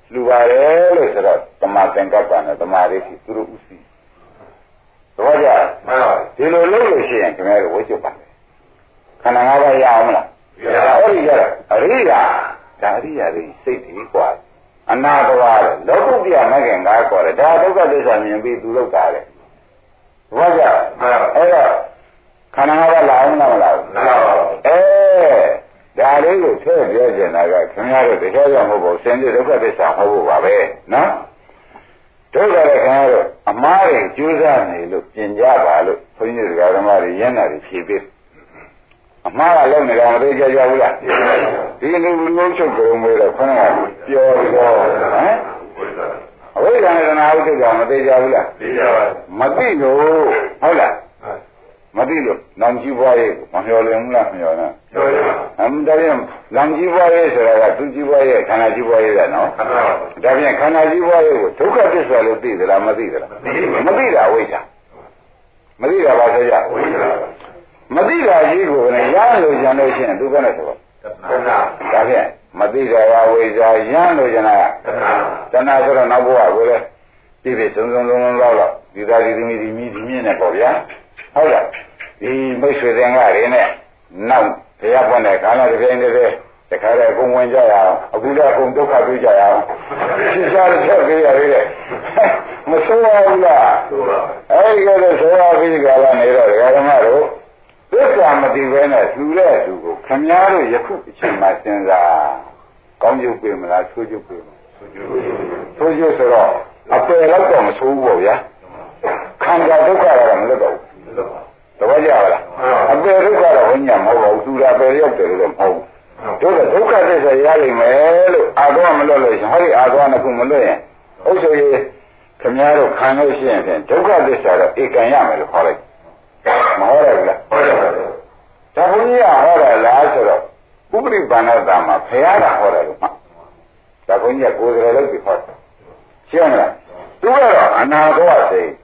လူပါတယ်လို့ဆိုတော့တမသင်္ကပ္ပနဲ့တမာရိရှိသူတို့ဥစီတော့ကြဒီလိုလုပ်လို့ရှိရင်ခင်ဗျားတို့ဝိကျွတ်ပါလေခန္ဓာငါးပါးရအောင်မလားအဲ့ဒီကြတော့အရိယာဒါအရိယာတွေစိတ်ကြီးกว่าအနာတဝါလေလောကုတ္တရာမဂ္ဂင်ငါးกว่าလေဒါဒုက္ခသစ္စာမြင်ပြီးသူလောက်တာလေတော့ကြအဲ့တော့ခန္ဓာငါးပါးလာအောင်လားမလားဘူးအဲဒါလေးကိုထည့်ပြောချင်တာကခင်ဗျားတို့တရားကြောင့်မဟုတ်ဘူးစင်ကြဒုက္ခသစ္စာမဟုတ်ဘူးပါပဲနော်ဒုက္ခလည်းခင်ဗျားတို့အမားတွေကျိုးစားနေလို့ပြင်ကြပါလို့ဘုန်းကြီးတို့ဓမ္မတွေရင်းနာတွေဖြေပေးအမှားကလုံးနေတာမသိကြကြဘူးလားဒီလူလုံးချုပ်ကြုံမေးတော့ခဏကပြောတော့ဟမ်အဝိဇ္ဇာနဲ့တဏှာဥစ္စာမသိကြဘူးလားသိကြပါမသိလို့ဟုတ်လားမသိလို့လောင်ကြီးပွားရေးမမျော်လင်ဘူးလားမမျော်နဲ့မျော်လင်ပါအမှန်တရားလောင်ကြီးပွားရေးဆိုတာကသူကြီးပွားရေးခန္ဓာကြီးပွားရေးကနော်မှန်ပါပါဒါပြန်ခန္ဓာကြီးပွားရေးကိုဒုက္ခသစ္စာလို့သိသလားမသိသလားမသိတာဝိဇ္ဇာမသိတာဘာဆိုကြဝိဇ္ဇာမသိတာကြီးကိုလည်းရလို့ကြံလို့ရှိရင်သူကလည်းဆိုတော့ဒါဖြင့်မသိတာကဝိဇ္ဇာရလို့ကြံတာကတဏှာဆိုတော့နောက်ဘဝကိုလည်းပြည့်ပြည့်စုံစုံလုံးလုံးလောက်လောက်ဒီသားဒီသမီးဒီမိဒီမြင့်နဲ့ပေါ့ဗျာဟုတ်လားဒီမိတ်ဆွေသင်္ကတွေနဲ့နောက်တရားပွင့်တဲ့ခါလာတစ်ပြိုင်တည်းတခါတည်းအကုန်ဝင်ကြရအောင်အခုလည်းအကုန်ဒုက္ခတွေ့ကြရအောင်ရှင်းရှားချက်ပေးရသေးတယ်မဆိုးပါဘူးလားအဲဒီကလေးဆိုးပါပြီကလည်းနေတော့ဓမ္မတို့သစ္စာမသိဘဲနဲ့လူတဲ့လူကိုခမည်းတော်ယခုအချိန်မှစဉ်းစားကောင်းကျိုးပေးမလားဆိုးကျိုးပေးမလားဆိုးကျိုးဆိုတော့အပယ်တော့တော့မဆိုးဘူးပေါ့ဗျာခန္ဓာဒုက္ခကတော့မလွတ်တော့ဘူးသဘောကျလားအပယ်ဒုက္ခတော့ဝိညာဉ်မဟုတ်ဘူးသူရာပယ်ရောက်တယ်လို့တော့မဟုတ်ဘူးတို့ကဒုက္ခသစ္စာရနိုင်မယ်လို့အာသောမလွတ်လို့ရှင်ဟောဒီအာသောနှစ်ခုမလွတ်ရင်ဥစ္စာရေးခမည်းတော်ခံလို့ရှိရင်ဒုက္ခသစ္စာတော့ဧကံရမယ်လို့ခေါ်လိုက်မဟုတ်ရဘူးလားဟုတ်တယ်ဒါဘုန်းကြီးကဟောတယ်လားဆိုတော့ဥပရိပန္နတာမှာဖရာကဟောတယ်လို့မှဒါဘုန်းကြီးကကိုယ်စရလို့ပြီးဟောတယ်ရှင်းမလားသူကတော့အနာဘောစိတ်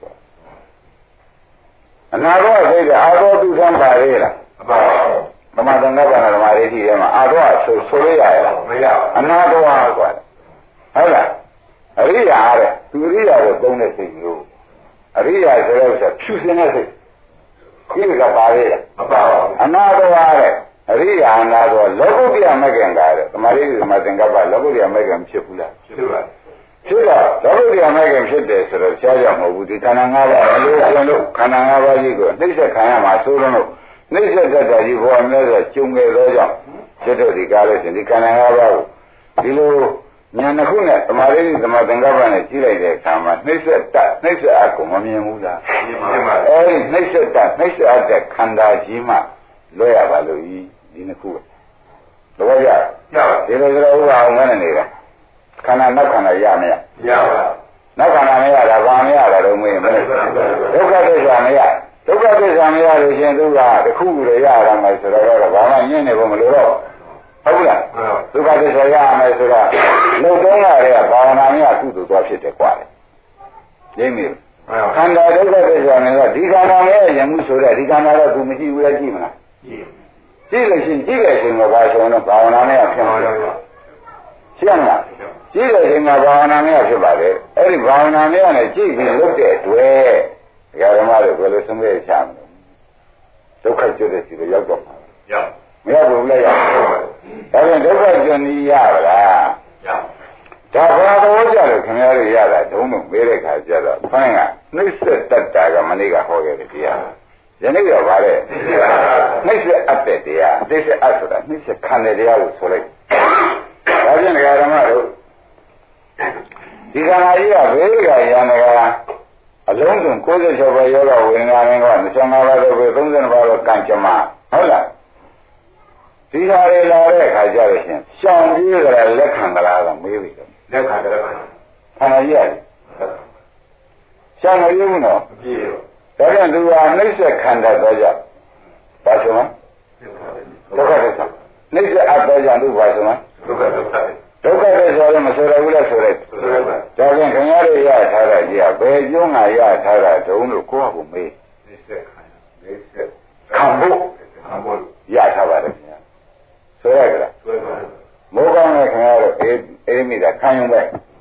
အနာဘောစိတ်ကအာဘောသူသံပါလေလားမှန်ပါဘူးဓမ္မသင်္ကပ္ပနာဓမ္မရိတိထဲမှာအာဘောဆိုဆိုရရလားမရဘူးအနာဘောကွာဟုတ်လားအရိယာတဲ့သူအရိယာကိုသုံးတဲ့စိတ်လို့အရိယာဆိုတော့ဖြူစင်တဲ့စိတ်ဒီကပါလေမပါဘူးအနာတော်တဲ့အရိယာအနာတော်လောကုတ္တရာမဂ္ဂင်ကားတဲ့သမာဓိဓမ္မသင်္ကပ္ပလောကုတ္တရာမဂ္ဂင်ဖြစ်ဘူးလားဖြစ်ပါဖြစ်တော့လောကုတ္တရာမဂ္ဂင်ဖြစ်တယ်ဆိုတော့ရှားရမဟုတ်ဘူးဒီခန္ဓာ၅ပါးအလိုအရင်လို့ခန္ဓာ၅ပါးကြီးကိုနှိမ့်ဆက်ခံရမှာဆိုတော့နှိမ့်ဆက်တတ်တာကြီးဘောအများဆိုကျုံငယ်သောကြောင့်ဖြစ်တော့ဒီကားလို့ရှင်ဒီခန္ဓာ၅ပါးကိုဒီလိုဉာဏ်တစ်ခုနဲ့သမာဓိဓမ္မသင်္ကပ္ပနဲ့ကြည့်လိုက်တဲ့အခါမှာနှိမ့်ဆက်တတ်နှိမ့်ဆက်အပ်ကိုမမြင်ဘူးလားမြင်ပါဘူးအဲဒီနှိမ့်ဆက်တတ်နှိမ့်ဆက်အပ်တဲ့ခန္ဓာကြီးမှလွဲရပါလို့ဤဒီနှစ်ခုတော့ရဒီလိုဆိုတော့ဥပအောင်နဲ့နေတာခန္ဓာနောက်ခန္ဓာရမရရပါနောက်ခန္ဓာမရတာဘာမရတာတော့မင်းမလို့ဒုက္ခသစ္စာမရဒုက္ခသစ္စာမရလို့ရှင်သူကတစ်ခုခုရရမယ်ဆိုတော့ဘာမှညင်းနေဖို့မလိုတော့ဟုတ်လားဒုက္ခသစ္စာရမယ်ဆိုတော့လုံတုံးရတဲ့ဘာဝနာများကုသိုလ်သွားဖြစ်တယ်ကွာလေရင်းနေခန္ဓာဒုက္ခသစ္စာနဲ့ကဒီခန္ဓာနဲ့ယမှုဆိုတဲ့ဒီခန္ဓာတော့သူမရှိဘူးလေကြည့်မလားကြည့်ကြည့်လို့ရှိရင်ကြည့်ရခြင်းကဘာဆိုတော့ဘာဝနာနဲ့ဖြစ်မှာရှင်းမလားကြည့်ရခြင်းကဘာဝနာနဲ့ဖြစ်ပါလေအဲ့ဒီဘာဝနာနဲ့နဲ့ကြည့်ပြီးလုပ်တဲ့အတွက်ဒကာဓမ္မတွေဘယ်လိုဆုံးဖြတ်ချမလဲဒုက္ခကျွတ်တဲ့စီကိုရောက်တော့မှာရောက်မရဘူးလေရောက်ဒါပြန်ဒုက္ခကျွတ်နီးရပါလားရောက်ဒါဘာတော်ကြလို့ခင်ဗျားတို့ရတာဒုံးလို့မေးတဲ့ခါကျတော့ဖိုင်းကနှိစ္စတတ္တာကမနေ့ကဟောခဲ့တယ်တရားယနေ့တော့ဗါတဲ့နှိစ္စအပ်တဲ့တရားနှိစ္စအပ်ဆိုတာနှိစ္စခံတဲ့တရားကိုဆိုလိုက်ဒါပြန်ဒကာဓမ္မတို့ဒီခန္ဓာကြီးကဘေးကရံကအလုံးစုံ၉၆ပါးယောဂဝေဒနာတွေကတော့၂၅ပါးတော့ပဲ၃၂ပါးတော့ကံကြမ္မာဟုတ်လားဒီဟာတွေလာတဲ့အခါကျတော့ရှင်ရှောင်ပြေးကြတယ်လက်ခံကြလားတော့မေးပြီလက်ခံကြတယ်ခန္ဓာကြီးရတယ်ရှောင်မပြေးဘူးနော်မပြေးဘူးဒါပြန်သူဟာနှိစ္စခန္ဓာတော့ကြောင့်ဘာဆိုမှဒုက္ခသစ္စာနှိစ္စအပ်တော့ကြောင့်သူဘာဆိုမှဒုက္ခသစ္စာဒုက္ခသစ္စာလည်းမဆိုရဘူးလားဆိုရဲဒါပြန်ခင်ဗျားတို့ရထားတာကြီးကဘယ်ကျုံးကရထားတာတုံးလို့ကိုယ့်ဟာကိုမေးနှိစ္စခန္ဓာနှိစ္စခံဖို့ခံဖို့ရထားပါတယ်ခင်ဗျာဆိုရကြလားမောကောင်းတဲ့ခင်ဗျားတို့အေးအေးမိတာခံရုံပဲ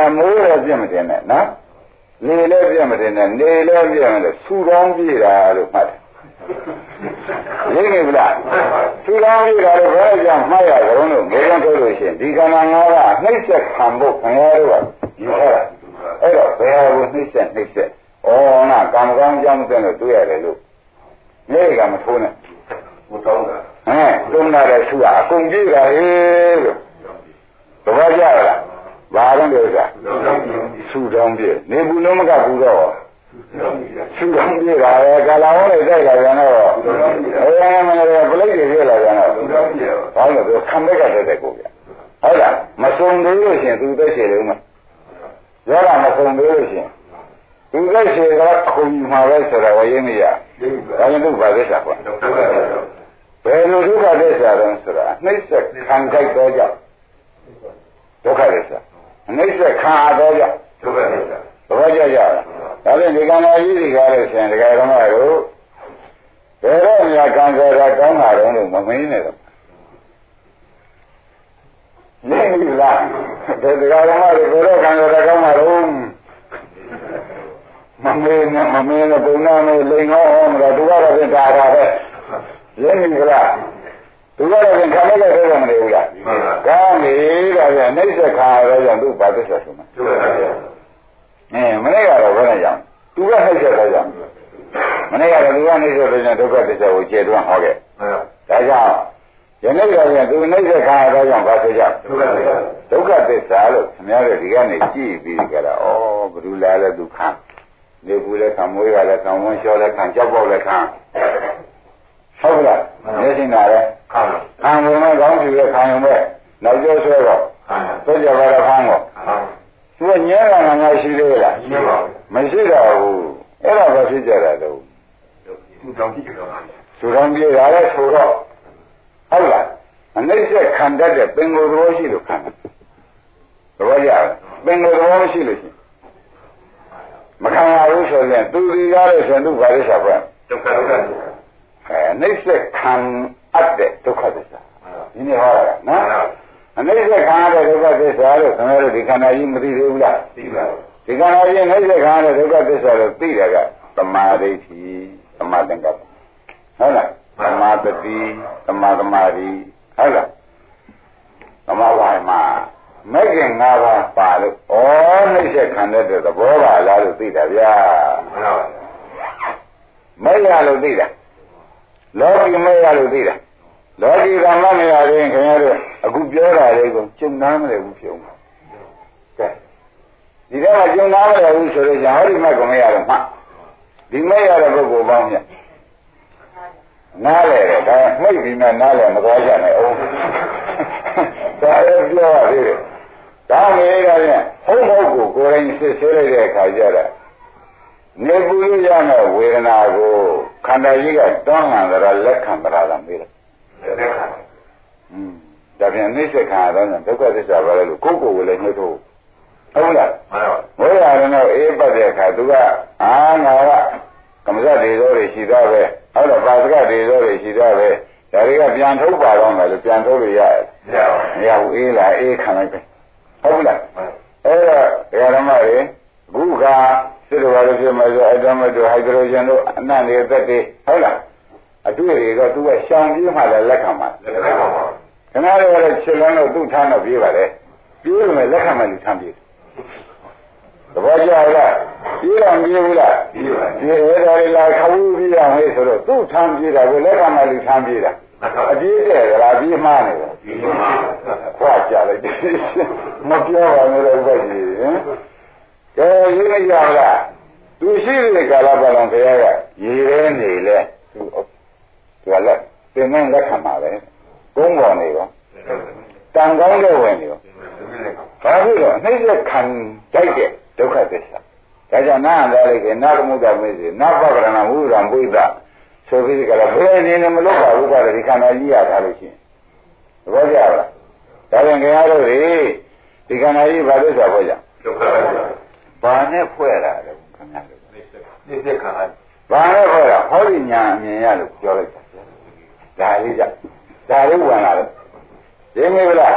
မိုးလည်းပြည့်မတင်နဲ့နော်လေလည်းပြည့်မတင်နဲ့နေလည်းပြည့်မတင်ဆူတောင်းပြေးတာလို့မှတ်တယ်လိမ့်နေဗလားဆူတောင်းပြေးတာလည်းဘယ်ကြောင့်မှတ်ရကြလို့မေးခွန်းထုတ်လို့ရှိရင်ဒီကံငါးပါးနှိမ့်ဆက်ခံဖို့ခင်ဗျားတို့ကယူထားတာအဲ့တော့ဘယ်ဟာကိုနှိမ့်ဆက်နှိမ့်ဆက်ဩငါကံကောင်းကြောင်းတဲ့လို့တွေ့ရတယ်လို့မြေကမထိုးနဲ့မတောင်းတာဟမ်တုံးလာတဲ့ဆူကအကုန်ပြေးတာဟေးလို့သဘောကျလားဘာလို့လဲဆိုတာဆူတောင်းပြေးနေဘူးလုံးမကဘူးတော့ဆူတောင်းပြေးတာလေကာလာဝလေးတိုက်လာကြတော့အဲမင်းပလိတ်တွေပြေးလာကြတော့ဘာလို့လဲခံဘက်ကတက်တဲ့ကိုပြဟုတ်လားမစုံသေးလို့ရှင်သူသက်ရှည်လုံးမရောတာမစုံသေးလို့ရှင်သူသက်ရှည်ကခုံမှာပဲဆိုတော့ဝရင်းမရဒါရင်သူဘာသစ္စာပေါ့ဘယ်လိုဒုက္ခသစ္စာလဲဆိုတာနှိမ့်ဆက်ခံကြိုက်တော့ကြောင့်ဒုက္ခသစ္စာနှိမ့်ဆက်ခံရတော့ကြောင့်ဒုက္ခသစ္စာဘောကြကြလားဒါဖြင့်ဒီကံတော်ကြီးတွေကားလို့ရှင်ဒကာဓမ္မတို့ဘယ်တော့မှကံကြတာကောင်းတာတော့လို့မမင်းနဲ့တော့နေပြီလားဒီဒကာဓမ္မတွေဘယ်တော့ကံကြတာကောင်းမှာတော့မမင်းနဲ့မမင်းနဲ့ဘုံနာနဲ့လိန်ဟောမလားသူကတော့ပြင်တာတာပဲရင်းနေကြလားသူကတော့ပြင်ခံလိုက်တဲ့တော့မနေဘူးလားကောင်းပြီဒါပြန်နှိမ့်ဆက်ခါရတော့ကြောင့်သူဘာသစ္စာဆိုမှာအဲမနေ့ကတော့ဘယ်နဲ့ကြောင့်သူကနှိမ့်ဆက်တော့ကြောင့်မနေ့ကတော့သူကနှိမ့်ဆက်တော့ကြောင့်ဒုက္ခသစ္စာကိုကျေတွန်းဟောခဲ့ဒါကြောင့်ယနေ့ကပြန်သူနှိမ့်ဆက်ခါရတော့ကြောင့်ဘာဆိုကြဒုက္ခသစ္စာလို့ခင်ဗျားတို့ဒီကနေကြည့်ပြီးကြတာဩဘယ်လိုလဲလဲသူခံနေဘူးလဲခံမွေးကလည်းခံဝန်းလျှော်လည်းခံကြောက်ပေါက်လည်းခံဟုတ်လားနေစင်တာလဲခံခံဝင်မဲ့ကောင်းစီလည်းခံရုံပဲနောက်ကျောဆွဲတော့သိကြပါတော့ခံတော့သူကညံတာငါရှိသေးလားမရှိတော့ဘူးအဲ့ဒါပဲဖြစ်ကြတာတော့သူတောင်းကြည့်ကြတော့သူတောင်းကြည့်တာလဲဆိုတော့ဟုတ်လားအနိစ္စခံတတ်တဲ့ပင်ကိုယ်တော်ရှိလို့ခံတယ်သဘောကျလားပင်ကိုယ်တော်ရှိလို့ရှိမခံရဘူးဆိုရင်သူဒီကားလို့ဆိုရင်သူဘာလဲဆိုတော့ဒုက္ခဒုက္ခအဲနှိမ့်ဆက်ခံအပ်တဲ့ဒုက္ခသစ္စာဒီနေ့ဟောတာနော်အနှိမ့်ဆက်ခံရတဲ့ဒုက္ခသစ္စာလို့ခင်ဗျားတို့ဒီခန္ဓာကြီးမသိသေးဘူးလားသိပါဘူးဒီခန္ဓာကြီးနှိမ့်ဆက်ခံရတဲ့ဒုက္ခသစ္စာလို့သိတယ်ကသမာဓိဋ္ဌိသမာသင်္ကပ္ပဟုတ်လားသမာတတိသမာသမာဓိဟုတ်လားသမာဝါယမမဂ္ဂင်၅ပါးပါလို့ဩနှိမ့်ဆက်ခံတဲ့သဘောပါလားလို့သိတာဗျာမရလို့သိတာလောကီမရလို့သိတာလောကီကမမရရင်ခင်ဗျားတို့အခုပြောတာလေးကိုကျုံနာမလဲဘူးဖြစ်အောင်ကဲဒီတော့ကျုံနာမလဲဘူးဆိုတော့ဟောဒီမကမရတော့မှဒီမရတဲ့ပုဂ္ဂိုလ်ပေါင်းမြတ်နားလေတယ်ဒါမှိတ်ပြီးမှနားလေမသွားကြနဲ့အောင်ဒါလည်းပြောရသေးတယ်ဒါမေးကြရင်ဟုတ်ဟုတ်ကိုကိုယ်တိုင်စစ်ဆေးလိုက်တဲ့အခါကျတော့နေပူရရမယ့်ဝေဒနာကိုခန္ဓာကြီးကတွန်းလှန်ကြတာလက်ခံကြတာလားမေးတယ်လက်ခံอืมဒါပြန်နှိစ္စခံရတော့ဒုက္ခသစ္စာပါလေလို့ကိုယ့်ကိုယ်ကိုလည်းနှိမ့်ထုတ်ဟုတ်လားမှန်ပါဘူးဘုရားရင်တော့အေးပတ်တဲ့အခါသူကအာငါကကမ္မဇတ်တွေသောတွေရှိသားပဲဟုတ်လားပါစကတွေသောတွေရှိသားပဲဒါတွေကပြန်ထုတ်ပါတော့မယ်လို့ပြန်ထုတ်လို့ရတယ်မရဘူးအေးလားအေးခံလိုက်ပဲဟုတ်လားအဲ့တော့ဓမ္မတွေအခုကစစ်တော်ဘာလို့ဖြစ်မှာဆိုအတ္တမတို့ဟိုက်ဒရိုဂျင်တို့အနံ့တွေအသက်တွေဟုတ်လားအတွေ့တွေတော့သူကရှောင်ပြေးမှလည်းလက်ခံမှာလက်ခံပါခင်ဗျားတို့လည်းခြေလမ်းတော့သူ့ထမ်းတော့ပြေးပါလေပြေးလို့လည်းလက်ခံမှလူထမ်းပြေးသဘောကျလားပြေးတော့ပြေးဘူးလားပြေးပါပြေးရတော်လာခဝူးပြေးအောင်ဟဲ့ဆိုတော့သူ့ထမ်းပြေးတာကိုလက်ခံမှလူထမ်းပြေးတာအပြေးတဲ့လားပြေးမှန်းနေတယ်ပြေးမှန်းခွာကြလိုက်မပြောပါနဲ့တော့ဘက်ကြီးဟင်ကဲရေးမကြလားသူရှိတဲ့ကာလပတ်လုံးခရကရေရဲနေလဲသူသူကလက်သင်္ကန်းလက်ခံပါပဲကုန်းပေါ်နေရောတန်ကောင်းတဲ့ဝင်နေရောဘာဖြစ်လို့အနှိမ့်ဆက်ခံတိုက်တဲ့ဒုက္ခသစ္စာဒါကြောင့်နာလာလိုက်ခင်နာသမုဒ္ဒမေစီနာပကရဏဝုရံပုဒ္ဒဆိုပြီးကြလားဘယ်အနေနဲ့မလုပ်ပါဘူးကဒီခန္ဓာကြီးရထားလို့ရှိရင်သဘောကျလားဒါပြန်ခင်ဗျားတို့ဒီခန္ဓာကြီးဘာလို့ဆိုတော့ကြဒုက္ခသစ္စာဘာနဲ့ဖွဲ့တာလဲခင်ဗျားတို့နှိမ့်ဆက်ခံရဘာနဲ့ဖွဲ့တာဟောဒီညာအမြင်ရလို့ပြောလိုက်တာဒါလေးကြဒါလေးဝင်လာတယ်ဒီမေးလားဒ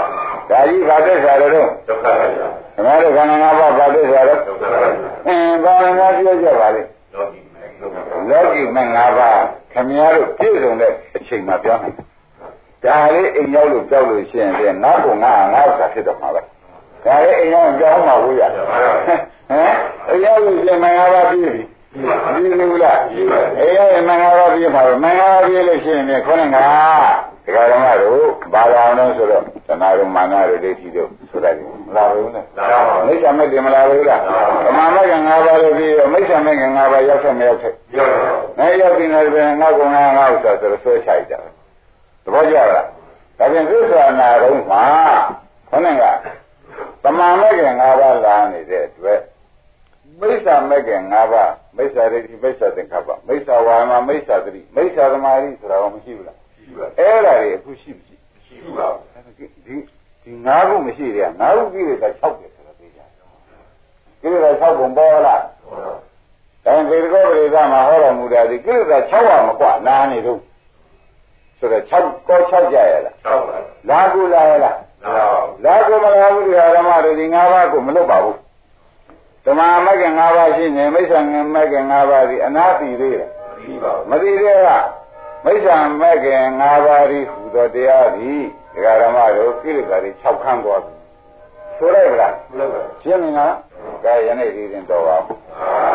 ဒါကြီးဘာသစ္စာတော့ဒုက္ခပါဗျာခဏတော့ခန္ဓာ၅ပါးဘာသစ္စာတော့ဒုက္ခပါဗျာအင်းဘာလဲများပြောကြပါလိမ့်လောကီမဲ့၅ပါးခင်ဗျားတို့ပြည့်စုံတဲ့အချိန်မှာပြောမယ်ဒါလေးအိမ်ရောက်လို့ကြောက်လို့ရှိရင်လည်းငါ့ကိုငါငါ့ဥစ္စာဖြစ်တော့မှာပဲဒါလေးအိမ်ရောက်ကြောက်မှာဘူးရဟမ်အိမ်ရောက်လို့ရှိရင်မင်္ဂလာပြည့်ပြီဒီလိုလားအိမ်ရောက်ရင်မင်္ဂလာပြည့်ပါပဲမင်္ဂလာပြည့်လို့ရှိရင်လည်းခေါင်းကဒကာဓမ္မတို့ဘာသာအောင်ဆိုတော့သနာတို့မာနတို့ဒိဋ္ဌိတို့ဆိုတယ်မလားဘူးနဲ့မိစ္ဆာမဲ့တယ်မလားဘူးလားဓမ္မမဲ့က၅ပါးလို့ပြီးတော့မိစ္ဆာမဲ့က၅ပါးရောက်ဆက်မရောက်ဆက်ရောက်ပါဘူးအဲရောက်ပြီးတော့ငါ့ကိုငါငါ့ဥစ္စာဆိုတော့ဆွဲချိုက်တာသဘောကျလားဒါပြန်သစ္စာနာတော့မှာခေါင်းကသမာမဲ့က၅ပါးလာနေတဲ့အတွက်မိစ္ဆာမဲ့က၅ပါးမိစ္ဆာဒိဋ္ဌိမိစ္ဆာသင်္ကပ္ပမိစ္ဆာဝါယမမိစ္ဆာသတိမိစ္ဆာသမာဓိဆိုတာကမရှိဘူးလားအဲ့ဒါတွေအခုရှိမရှိရှိပါဘူးဒီဒီငါးခုမရှိတယ်ငါးခုကြည့်ရတာ၆တယ်ဆိုတော့သိကြကိလေသာ၆ပုံပေါ်လားဒါပေမဲ့ဒီကောပရိသမှာဟောတော်မူတာဒီကိလေသာ၆ပါးမကွာနားနေတော့ဆိုတော့၆ကော၆ကြရလား၆ပါလာကူလာရလားလာကူမလာဘူးဒီဓမ္မတွေဒီငါးပါးကိုမလွတ်ပါဘူးဓမ္မမဂ္ဂင်၅ပါးရှိနေမိစ္ဆာမဂ္ဂင်၅ပါးဒီအနာတိသေးတယ်မသိသေးကမိစ္ဆာမဂ္ဂင်၅ပါးဒီဟူသောတရားသည်ဒကာဓမ္မတို့ကိလေသာတွေ၆ခန်းသွားပြီဆိုလိုက်ဗလားရှင်းမလားဒါယနေ့ဒီရင်တော်ပါ